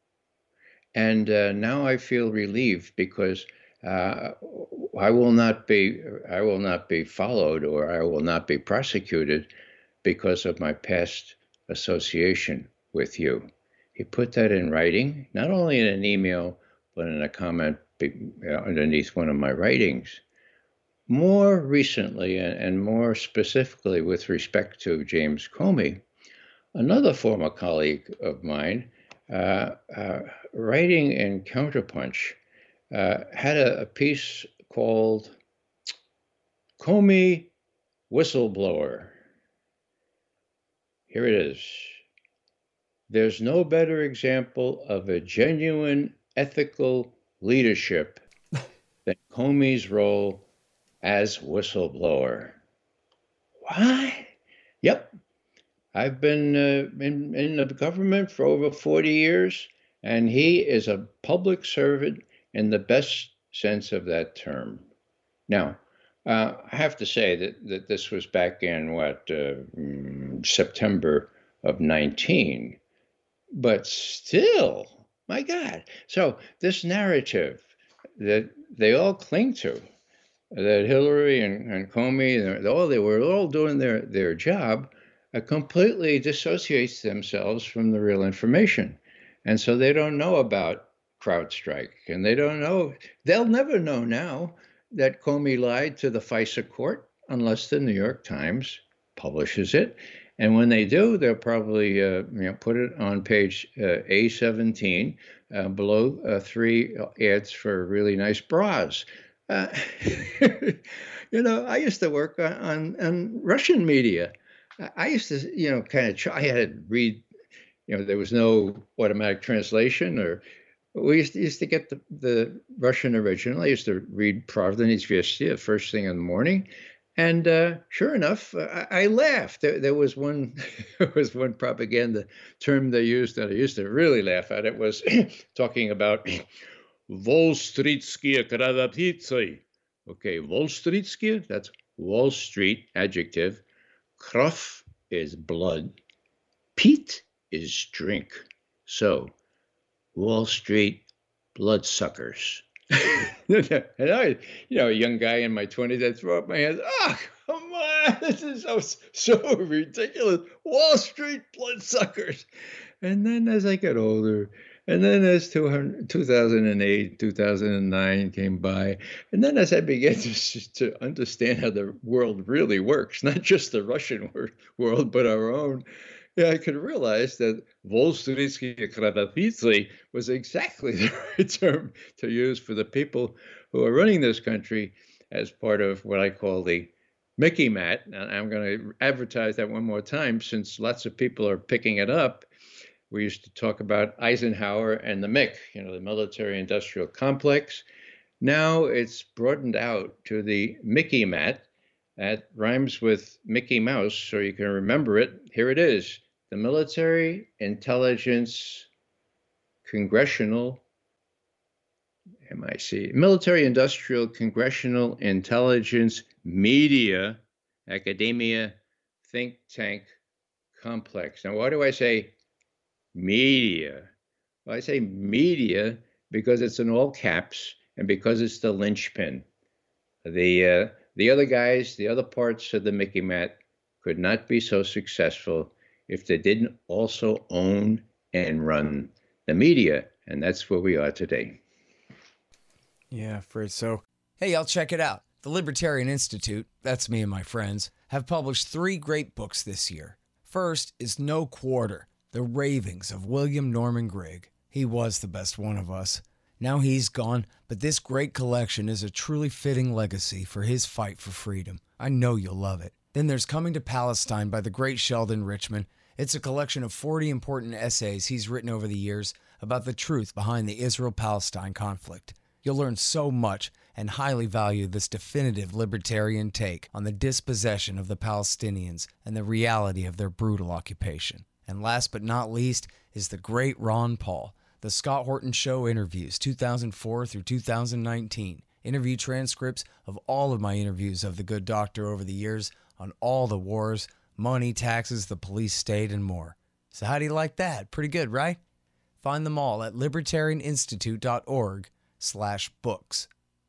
And uh, now I feel relieved because uh, I will not be I will not be followed or I will not be prosecuted because of my past association with you. He put that in writing, not only in an email, but in a comment underneath one of my writings. More recently, and more specifically with respect to James Comey, another former colleague of mine, uh, uh, writing in Counterpunch, uh, had a, a piece called Comey Whistleblower. Here it is. There's no better example of a genuine ethical leadership than Comey's role as whistleblower. What? Yep. I've been uh, in, in the government for over forty years, and he is a public servant in the best sense of that term. Now, Uh, I have to say that, that this was back in, what, uh, mm, September of nineteen. But still, my God. So this narrative that they all cling to, that Hillary and, and Comey, and all they were all doing their, their job, uh, completely dissociates themselves from the real information. And so they don't know about CrowdStrike, and they don't know, they'll never know now that Comey lied to the FISA court unless the New York Times publishes it. And when they do, they'll probably uh, you know, put it on page uh, A seventeen, uh, below uh, three ads for really nice bras. Uh, you know, I used to work on, on, on Russian media. I used to, you know, kind of try, I had to read, you know, there was no automatic translation, or we used to, used to get the, the Russian original. I used to read Pravda Izvestia first thing in the morning. And uh, sure enough, I, I laughed. There, there was one, there was one propaganda term they used that I used to really laugh at. It was talking about Wall Streetskie kradapitsy. Okay, Wall Streetskie, that's Wall Street, adjective. Krov is blood. Pete is drink. So, Wall Street bloodsuckers. And I, you know, a young guy in my twenties, I'd throw up my hands. Oh, come on. This is so, so ridiculous. Wall Street bloodsuckers. And then as I got older, and then as two thousand eight, two thousand nine came by, and then as I began to, to understand how the world really works, not just the Russian world, but our own, yeah, I could realize that Volstrytsky Kradapitsy was exactly the right term to use for the people who are running this country as part of what I call the Mickey Mat. And I'm going to advertise that one more time since lots of people are picking it up. We used to talk about Eisenhower and the M I C, you know, the military-industrial complex. Now it's broadened out to the Mickey Mat. That rhymes with Mickey Mouse, so you can remember it. Here it is. The Military Intelligence Congressional, M I C, Military Industrial Congressional Intelligence Media Academia Think Tank Complex. Now, why do I say media? Well, I say media because it's in all caps and because it's the linchpin. The, uh, the other guys, the other parts of the Mickey Mat could not be so successful if they didn't also own and run the media. And that's where we are today. Yeah, afraid so. Hey, y'all, check it out. The Libertarian Institute, that's me and my friends, have published three great books this year. First is No Quarter, The Ravings of William Norman Grigg. He was the best one of us. Now he's gone, but this great collection is a truly fitting legacy for his fight for freedom. I know you'll love it. Then there's Coming to Palestine by the great Sheldon Richman. It's a collection of forty important essays he's written over the years about the truth behind the Israel-Palestine conflict. You'll learn so much and highly value this definitive libertarian take on the dispossession of the Palestinians and the reality of their brutal occupation. And last but not least is the great Ron Paul, The Scott Horton Show Interviews, two thousand four through two thousand nineteen. Interview transcripts of all of my interviews of the good doctor over the years on all the wars, money, taxes, the police state, and more. So how do you like that? Pretty good, right? Find them all at libertarianinstitute.org slash books.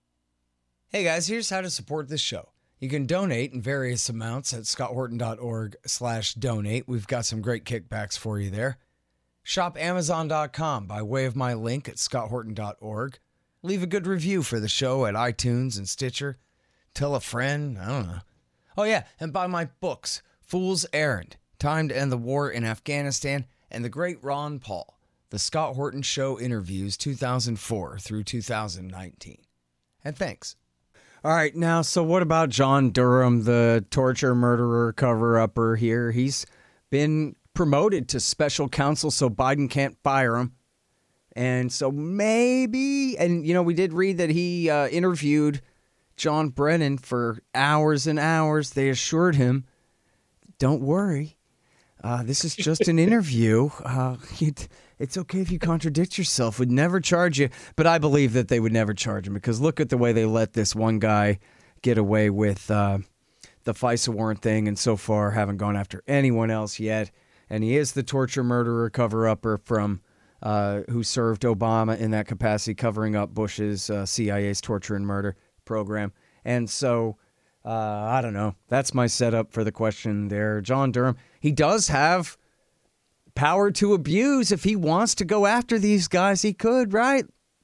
Hey guys, here's how to support this show. You can donate in various amounts at scotthorton.org slash donate. We've got some great kickbacks for you there. Shop amazon dot com by way of my link at scotthorton dot org. Leave a good review for the show at iTunes and Stitcher. Tell a friend, I don't know. Oh yeah, and buy my books, Fool's Errand, Time to End the War in Afghanistan, and The Great Ron Paul, The Scott Horton Show Interviews two thousand four through two thousand nineteen. And thanks. All right, now, so what about John Durham, the torture murderer cover-upper here? He's been promoted to special counsel so Biden can't fire him. And so maybe, and you know, we did read that he uh, interviewed John Brennan for hours and hours. They assured him, don't worry, uh, this is just an interview. Uh, it, it's okay if you contradict yourself. We'd never charge you. But I believe that they would never charge him because look at the way they let this one guy get away with uh, the FISA warrant thing, and so far haven't gone after anyone else yet. And he is the torture murderer cover-upper from uh, who served Obama in that capacity, covering up Bush's uh, C I A's torture and murder program. And so, uh, I don't know. That's my setup for the question there. John Durham, he does have power to abuse. If he wants to go after these guys, he could, right?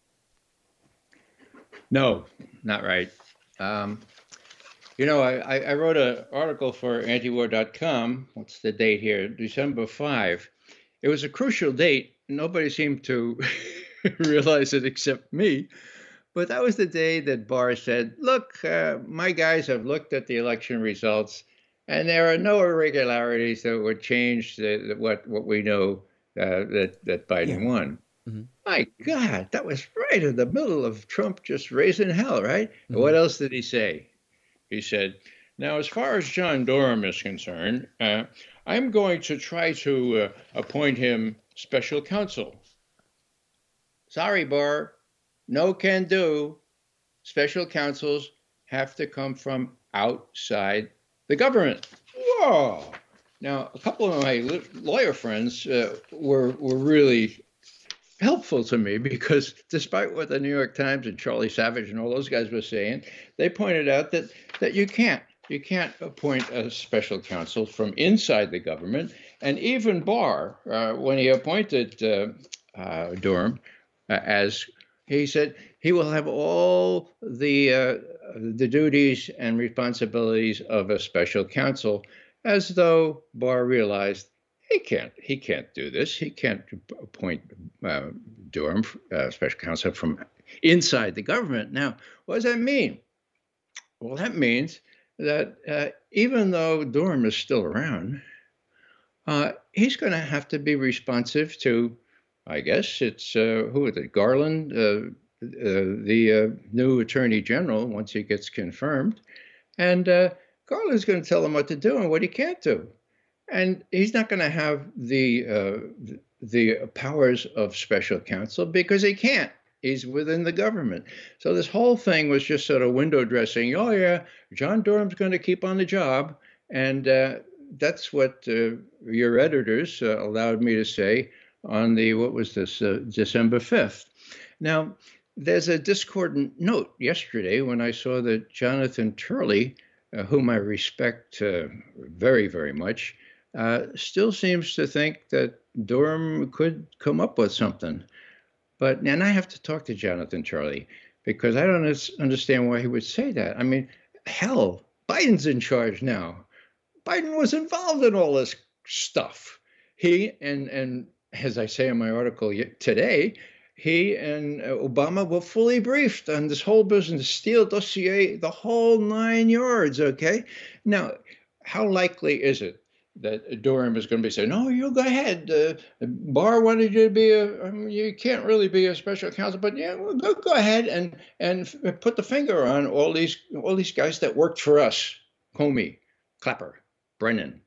No, not right. Um, you know, I, I wrote an article for antiwar dot com. What's the date here? December fifth. It was a crucial date. Nobody seemed to realize it except me. But that was the day that Barr said, look, uh, my guys have looked at the election results, and there are no irregularities that would change the, the, what what we know uh, that, that Biden yeah. won. Mm-hmm. My God, that was right in the middle of Trump just raising hell, right? Mm-hmm. What else did he say? He said, now, as far as John Durham is concerned, uh, I'm going to try to uh, appoint him special counsel. Sorry, Barr, no can do. Special counsels have to come from outside the government. Whoa! Now, a couple of my lawyer friends uh, were were really helpful to me because despite what the New York Times and Charlie Savage and all those guys were saying, they pointed out that that you can't you can't appoint a special counsel from inside the government. And even Barr, uh, when he appointed uh, uh, Durham, uh, as he said, he will have all the uh, the duties and responsibilities of a special counsel, as though Barr realized he can't he can't do this. He can't appoint uh, Durham, uh, special counsel, from inside the government. Now, what does that mean? Well, that means that uh, even though Durham is still around, uh, he's going to have to be responsive to, I guess it's, uh, who is it, Garland, uh, uh, the uh, new attorney general, once he gets confirmed. And uh, Garland's going to tell him what to do and what he can't do. And he's not going to have the uh, the powers of special counsel because he can't. He's within the government. So this whole thing was just sort of window dressing. Oh, yeah, John Durham's going to keep on the job. And uh, that's what uh, your editors uh, allowed me to say on the, what was this, uh, December fifth. Now, there's a discordant note yesterday when I saw that Jonathan Turley, uh, whom I respect uh, very, very much, uh, still seems to think that Durham could come up with something. But, and I have to talk to Jonathan Turley because I don't understand why he would say that. I mean, hell, Biden's in charge now. Biden was involved in all this stuff. He, and, and as I say in my article today, he and Obama were fully briefed on this whole business, Steele dossier, the whole nine yards, okay? Now, how likely is it that Durham is going to be saying, no, you go ahead. Uh, Barr wanted you to be a, I mean, you can't really be a special counsel, but yeah, well, go, go ahead and and put the finger on all these all these guys that worked for us, Comey, Clapper, Brennan.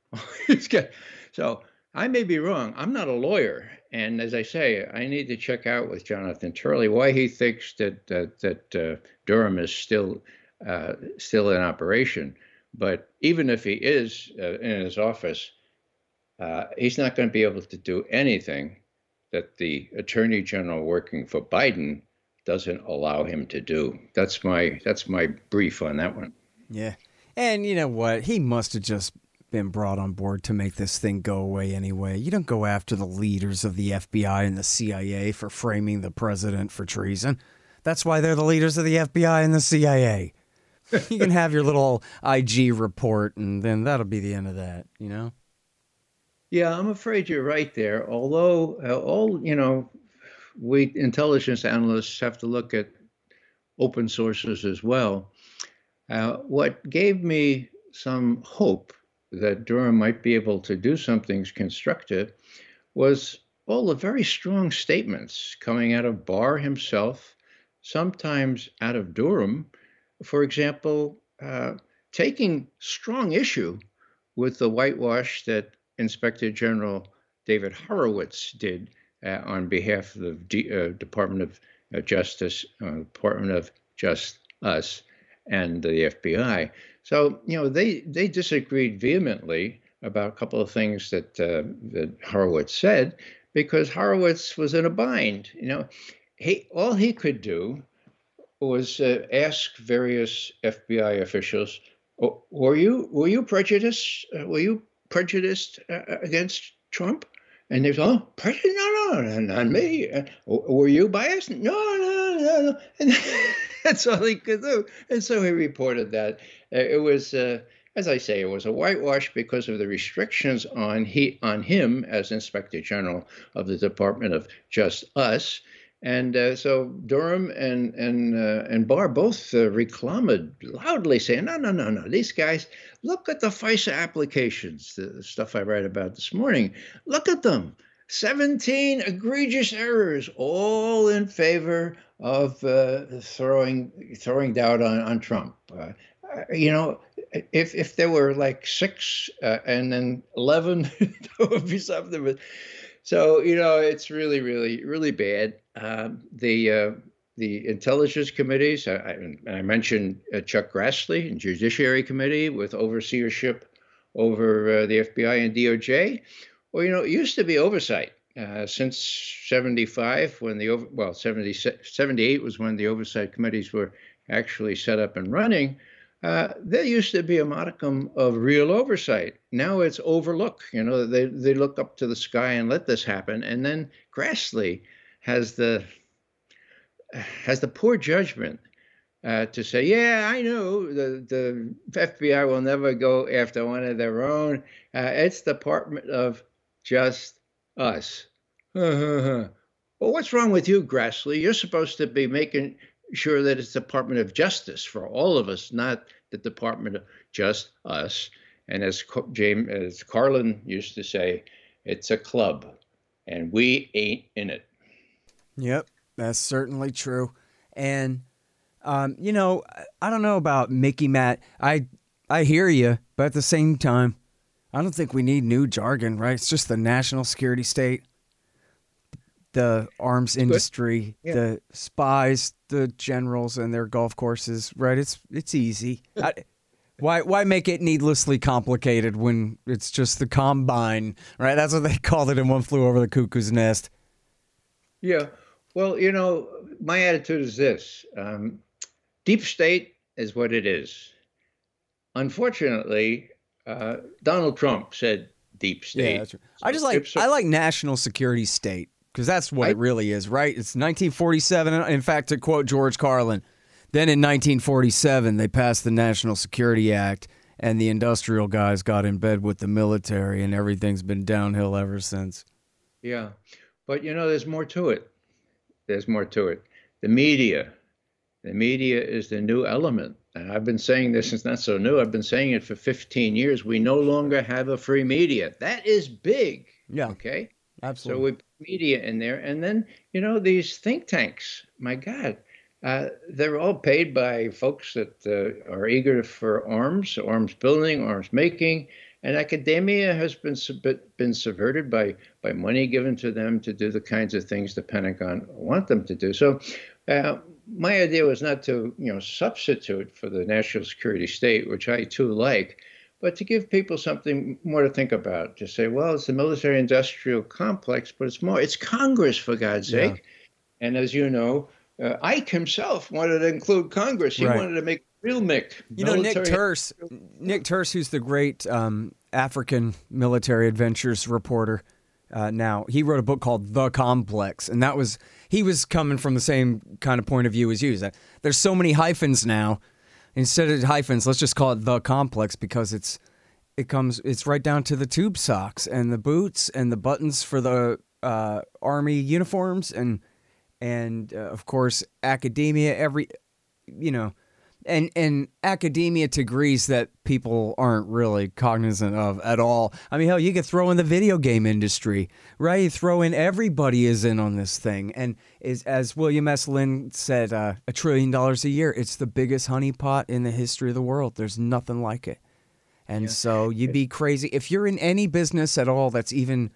So I may be wrong. I'm not a lawyer. And as I say, I need to check out with Jonathan Turley why he thinks that that, that uh, Durham is still uh, still in operation. But even if he is uh, in his office, uh, he's not going to be able to do anything that the attorney general working for Biden doesn't allow him to do. That's my that's my brief on that one. Yeah. And you know what? He must have just been brought on board to make this thing go away anyway. You don't go after the leaders of the F B I and the C I A for framing the president for treason. That's why they're the leaders of the F B I and the C I A. You can have your little I G report, and then that'll be the end of that, you know? Yeah, I'm afraid you're right there. Although, uh, all, you know, we intelligence analysts have to look at open sources as well. Uh, what gave me some hope that Durham might be able to do something constructive was all the very strong statements coming out of Barr himself, sometimes out of Durham. For example, uh, taking strong issue with the whitewash that Inspector General David Horowitz did uh, on behalf of the D- uh, Department of uh, Justice, uh, Department of Just Us, and the F B I. So, you know, they, they disagreed vehemently about a couple of things that uh, that Horowitz said, because Horowitz was in a bind. You know, he all he could do was uh, ask various F B I officials, "Oh, were you were you prejudiced? Uh, were you prejudiced uh, against Trump?" And they go, "Oh, prejudice? No, no, no, not me. Uh, were you biased? No, no, no, no." And that's all he could do. And so he reported that. Uh, it was, uh, as I say, it was a whitewash because of the restrictions on he on him as Inspector General of the Department of Just Us. And uh, so Durham and and uh, and Barr both uh, reclaimed loudly, saying, "No, no, no, no! These guys, look at the FISA applications, the stuff I write about this morning. Look at them, seventeen egregious errors, all in favor of uh, throwing throwing doubt on on Trump. Uh, you know, if if there were like six uh, and then eleven, that would be something. But so you know, it's really, really, really bad." Um, the uh, the intelligence committees, I, I, I mentioned uh, Chuck Grassley and Judiciary Committee with overseership over uh, the F B I and D O J. Well, you know, it used to be oversight uh, since seventy-five when the, over, well, seventy, seventy-eight was when the oversight committees were actually set up and running. Uh, there used to be a modicum of real oversight. Now it's overlook. You know, they, they look up to the sky and let this happen. And then Grassley has the has the poor judgment uh, to say, yeah, I know the, the F B I will never go after one of their own. Uh, it's Department of Just Us. Well, what's wrong with you, Grassley? You're supposed to be making sure that it's Department of Justice for all of us, not the Department of Just Us. And as James, as Carlin used to say, it's a club, and we ain't in it. Yep, that's certainly true. And, um, you know, I don't know about Mickey Matt. I I hear you, but at the same time, I don't think we need new jargon, right? It's just the national security state, the arms industry, yeah. the spies, the generals, and their golf courses, right? It's it's easy. I, why why make it needlessly complicated when it's just the combine, right? That's what they called it in One Flew Over the Cuckoo's Nest. Yeah. Well, you know, my attitude is this. Um, deep state is what it is. Unfortunately, uh, Donald Trump said deep state. Yeah, that's right. I just like, I like national security state because that's what I, it really is, right? It's nineteen forty-seven. In fact, to quote George Carlin, then in nineteen forty-seven, they passed the National Security Act and the industrial guys got in bed with the military and everything's been downhill ever since. Yeah. But, you know, there's more to it. There's more to it. The media. The media is the new element. And I've been saying this, it's not so new. I've been saying it for fifteen years. We no longer have a free media. That is big. Yeah. Okay? Absolutely. So we put media in there. And then, you know, these think tanks, my God, uh, they're all paid by folks that uh, are eager for arms, arms building, arms making. And academia has been been subverted by by money given to them to do the kinds of things the Pentagon want them to do. So, uh, my idea was not to you know substitute for the national security state, which I too like, but to give people something more to think about. To say, well, it's the military-industrial complex, but it's more. It's Congress, for God's Yeah. sake. And as you know, uh, Ike himself wanted to include Congress. He Right. wanted to make real M I C. You know, Nick military- Turse, Nick Turse, who's the great um, African military adventures reporter uh, now, he wrote a book called The Complex, and that was, he was coming from the same kind of point of view as you. That there's so many hyphens now. Instead of hyphens, let's just call it The Complex because it's it comes it's right down to the tube socks and the boots and the buttons for the uh, army uniforms and and uh, of course academia. Every you know. And and academia degrees that people aren't really cognizant of at all. I mean, hell, you could throw in the video game industry, right? You throw in everybody is in on this thing. And is as William S. Lynn said, uh, a trillion dollars a year. It's the biggest honeypot in the history of the world. There's nothing like it. And yeah. so you'd be crazy. If you're in any business at all that's even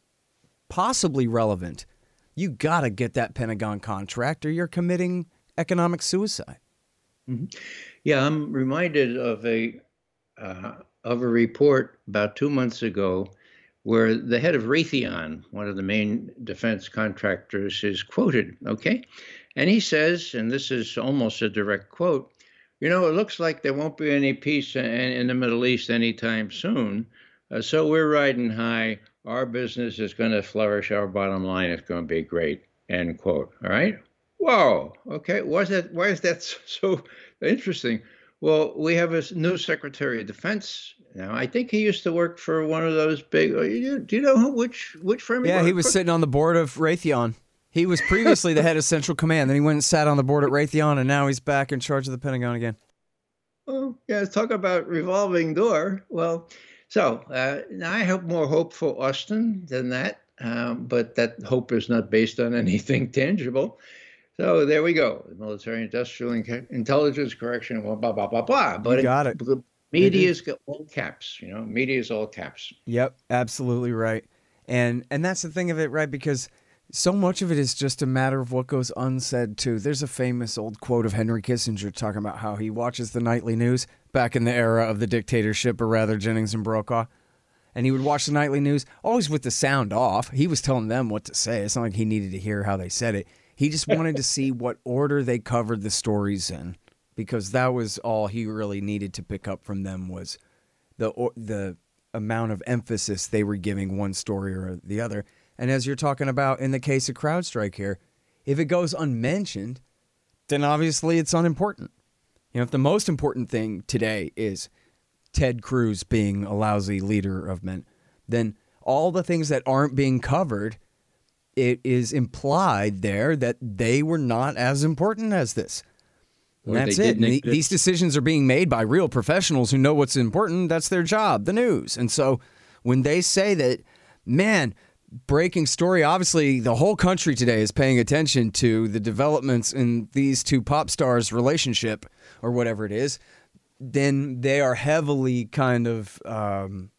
possibly relevant, you got to get that Pentagon contract or you're committing economic suicide. Mm-hmm. Yeah, I'm reminded of a uh, of a report about two months ago where the head of Raytheon, one of the main defense contractors, is quoted, okay? And he says, and this is almost a direct quote, you know, it looks like there won't be any peace in, in the Middle East anytime soon. Uh, so we're riding high. Our business is going to flourish. Our bottom line is going to be great, end quote. All right. Whoa. Okay. Why is that? Why is that so interesting? Well, we have a new Secretary of Defense now. I think he used to work for one of those big. Do you know who, which which firm? Yeah, he was for? sitting on the board of Raytheon. He was previously the head of Central Command. Then he went and sat on the board at Raytheon, and now he's back in charge of the Pentagon again. Oh, yeah. Talk about revolving door. Well, so uh, I have more hope for Austin than that, um, but that hope is not based on anything tangible. So there we go. The military industrial intelligence correction, blah, blah, blah, blah, blah. But you got it. The media's got all caps, you know, media's all caps. Yep, absolutely right. And and that's the thing of it, right? Because so much of it is just a matter of what goes unsaid, too. There's a famous old quote of Henry Kissinger talking about how he watches the nightly news back in the era of the dictatorship, or rather Jennings and Brokaw. And he would watch the nightly news, always with the sound off. He was telling them what to say. It's not like he needed to hear how they said it. He just wanted to see what order they covered the stories in, because that was all he really needed to pick up from them, was the the amount of emphasis they were giving one story or the other. And as you're talking about in the case of CrowdStrike here, if it goes unmentioned, then obviously it's unimportant. You know, if the most important thing today is Ted Cruz being a lousy leader of men, then all the things that aren't being covered, it is implied there that they were not as important as this. And that's it. And the, these decisions are being made by real professionals who know what's important. That's their job, the news. And so when they say that, man, breaking story, obviously the whole country today is paying attention to the developments in these two pop stars' relationship or whatever it is, then they are heavily kind of um,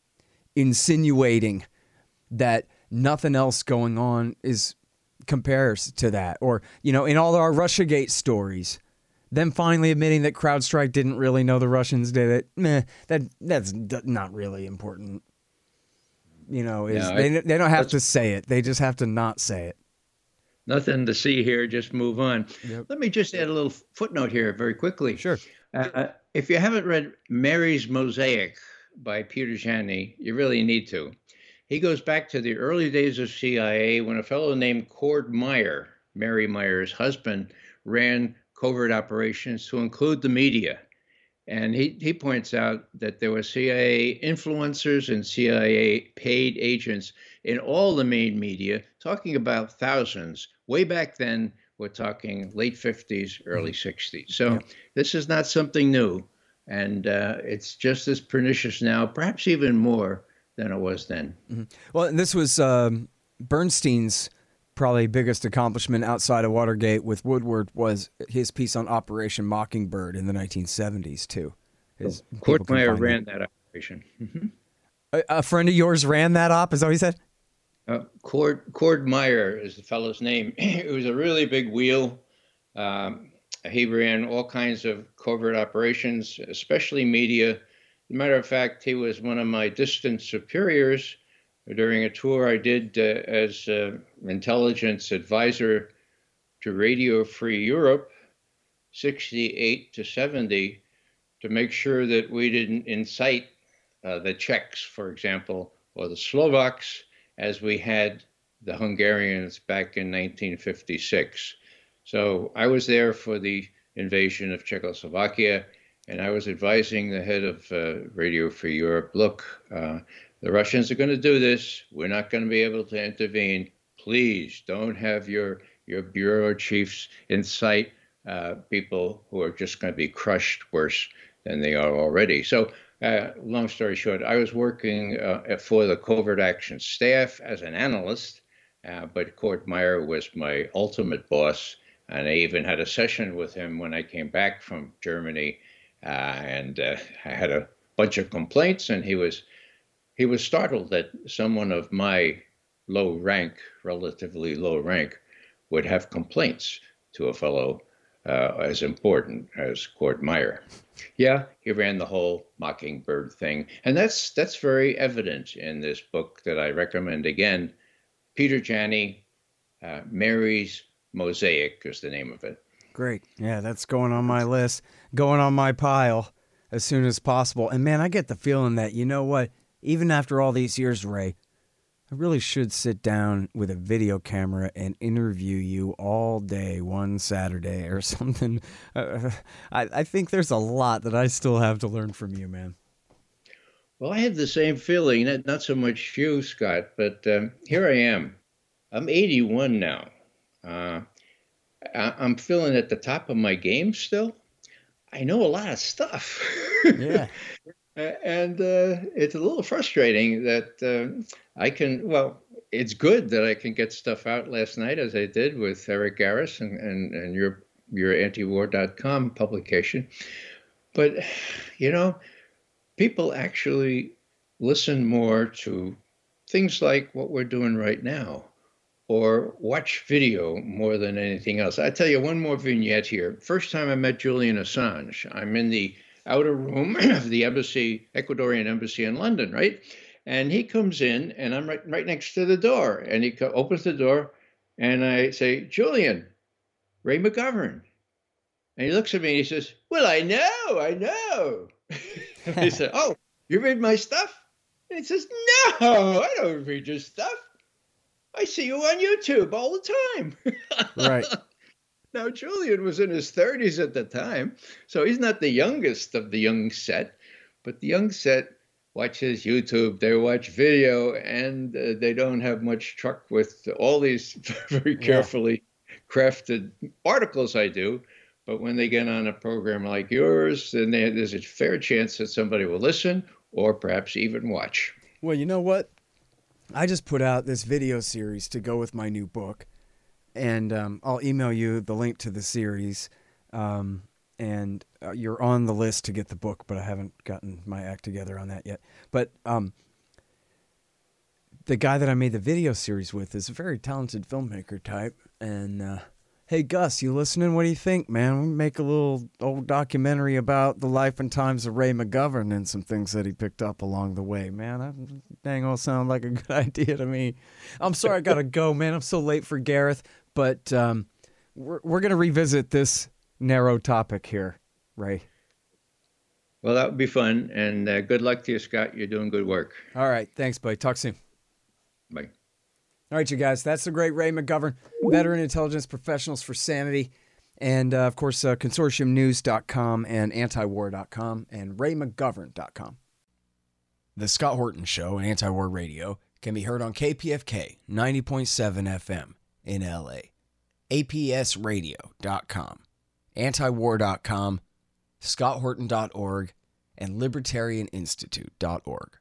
insinuating that nothing else going on is compares to that. Or, you know, in all our Russiagate stories, them finally admitting that CrowdStrike didn't really know the Russians did it. Meh, that that's not really important. You know, is yeah, they they don't have to say it. They just have to not say it. Nothing to see here. Just move on. Yep. Let me just add a little footnote here very quickly. Sure. Uh, if you haven't read Mary's Mosaic by Peter Janney, you really need to. He goes back to the early days of C I A when a fellow named Cord Meyer, Mary Meyer's husband, ran covert operations to include the media. And he, he points out that there were C I A influencers and C I A paid agents in all the main media, talking about thousands. Way back then, we're talking late fifties, early sixties. So yeah. This is not something new. And uh, it's just as pernicious now, perhaps even more than it was then. Mm-hmm. Well, and this was um, Bernstein's probably biggest accomplishment outside of Watergate with Woodward was his piece on Operation Mockingbird in the nineteen seventies, too. His, oh, Cord Meyer ran that, that operation. Mm-hmm. A, a friend of yours ran that op, is that what he said? Uh, Cord, Cord Meyer is the fellow's name. It was a really big wheel. Um, he ran all kinds of covert operations, especially media. As a matter of fact, he was one of my distant superiors during a tour I did uh, as uh, intelligence advisor to Radio Free Europe, sixty-eight to seventy, to make sure that we didn't incite uh, the Czechs, for example, or the Slovaks, as we had the Hungarians back in nineteen fifty-six. So I was there for the invasion of Czechoslovakia, and I was advising the head of uh, Radio Free Europe, look, uh, the Russians are going to do this. We're not going to be able to intervene. Please don't have your, your bureau chiefs incite uh, people who are just going to be crushed worse than they are already. So uh, long story short, I was working uh, for the Covert Action staff as an analyst, uh, but Cord Meyer was my ultimate boss. And I even had a session with him when I came back from Germany. Uh, and uh, I had a bunch of complaints, and he was He was startled that someone of my low rank, relatively low rank, would have complaints to a fellow uh, as important as Gord Meyer. Yeah, he ran the whole Mockingbird thing. And that's that's very evident in this book that I recommend again. Peter Janney, uh, Mary's Mosaic is the name of it. Great. Yeah, that's going on my list, going on my pile as soon as possible. And man, I get the feeling that, you know what, even after all these years, Ray, I really should sit down with a video camera and interview you all day one Saturday or something. Uh, I, I think there's a lot that I still have to learn from you, man. Well, I had the same feeling, not, not so much you, Scott, but um, here I am. I'm eighty-one now. Uh, I, I'm feeling at the top of my game still. I know a lot of stuff. Yeah. And uh, it's a little frustrating that uh, I can, well, it's good that I can get stuff out last night, as I did with Eric Garris and, and, and your your antiwar dot com publication. But, you know, people actually listen more to things like what we're doing right now, or watch video more than anything else. I tell you one more vignette here. First time I met Julian Assange, I'm in the outer room of the embassy, Ecuadorian embassy in London, right? And he comes in, and I'm right right next to the door. And he co- opens the door, and I say, Julian, Ray McGovern. And he looks at me and he says, well, I know, I know. And he said, oh, you read my stuff? And he says, no, I don't read your stuff. I see you on YouTube all the time. Right. Now, Julian was in his thirties at the time, so he's not the youngest of the young set, but the young set watches YouTube, they watch video, and uh, they don't have much truck with all these very carefully yeah. crafted articles I do. But when they get on a program like yours, then they, there's a fair chance that somebody will listen or perhaps even watch. Well, you know what? I just put out this video series to go with my new book. And um, I'll email you the link to the series. Um, and uh, you're on the list to get the book, but I haven't gotten my act together on that yet. But um, the guy that I made the video series with is a very talented filmmaker type. And, uh, hey, Gus, you listening? What do you think, man? We make a little old documentary about the life and times of Ray McGovern and some things that he picked up along the way. Man, that dang all sound like a good idea to me. I'm sorry I got to go, man. I'm so late for Gareth. But um, we're we're going to revisit this narrow topic here, Ray. Well, that would be fun. And uh, good luck to you, Scott. You're doing good work. All right. Thanks, buddy. Talk soon. Bye. All right, you guys. That's the great Ray McGovern, veteran intelligence professionals for sanity. And, uh, of course, uh, consortium news dot com and antiwar dot com and ray mcgovern dot com. The Scott Horton Show and Antiwar Radio can be heard on K P F K ninety point seven F M. in L A, A P S radio dot com, antiwar dot com, scott horton dot org, and libertarian institute dot org.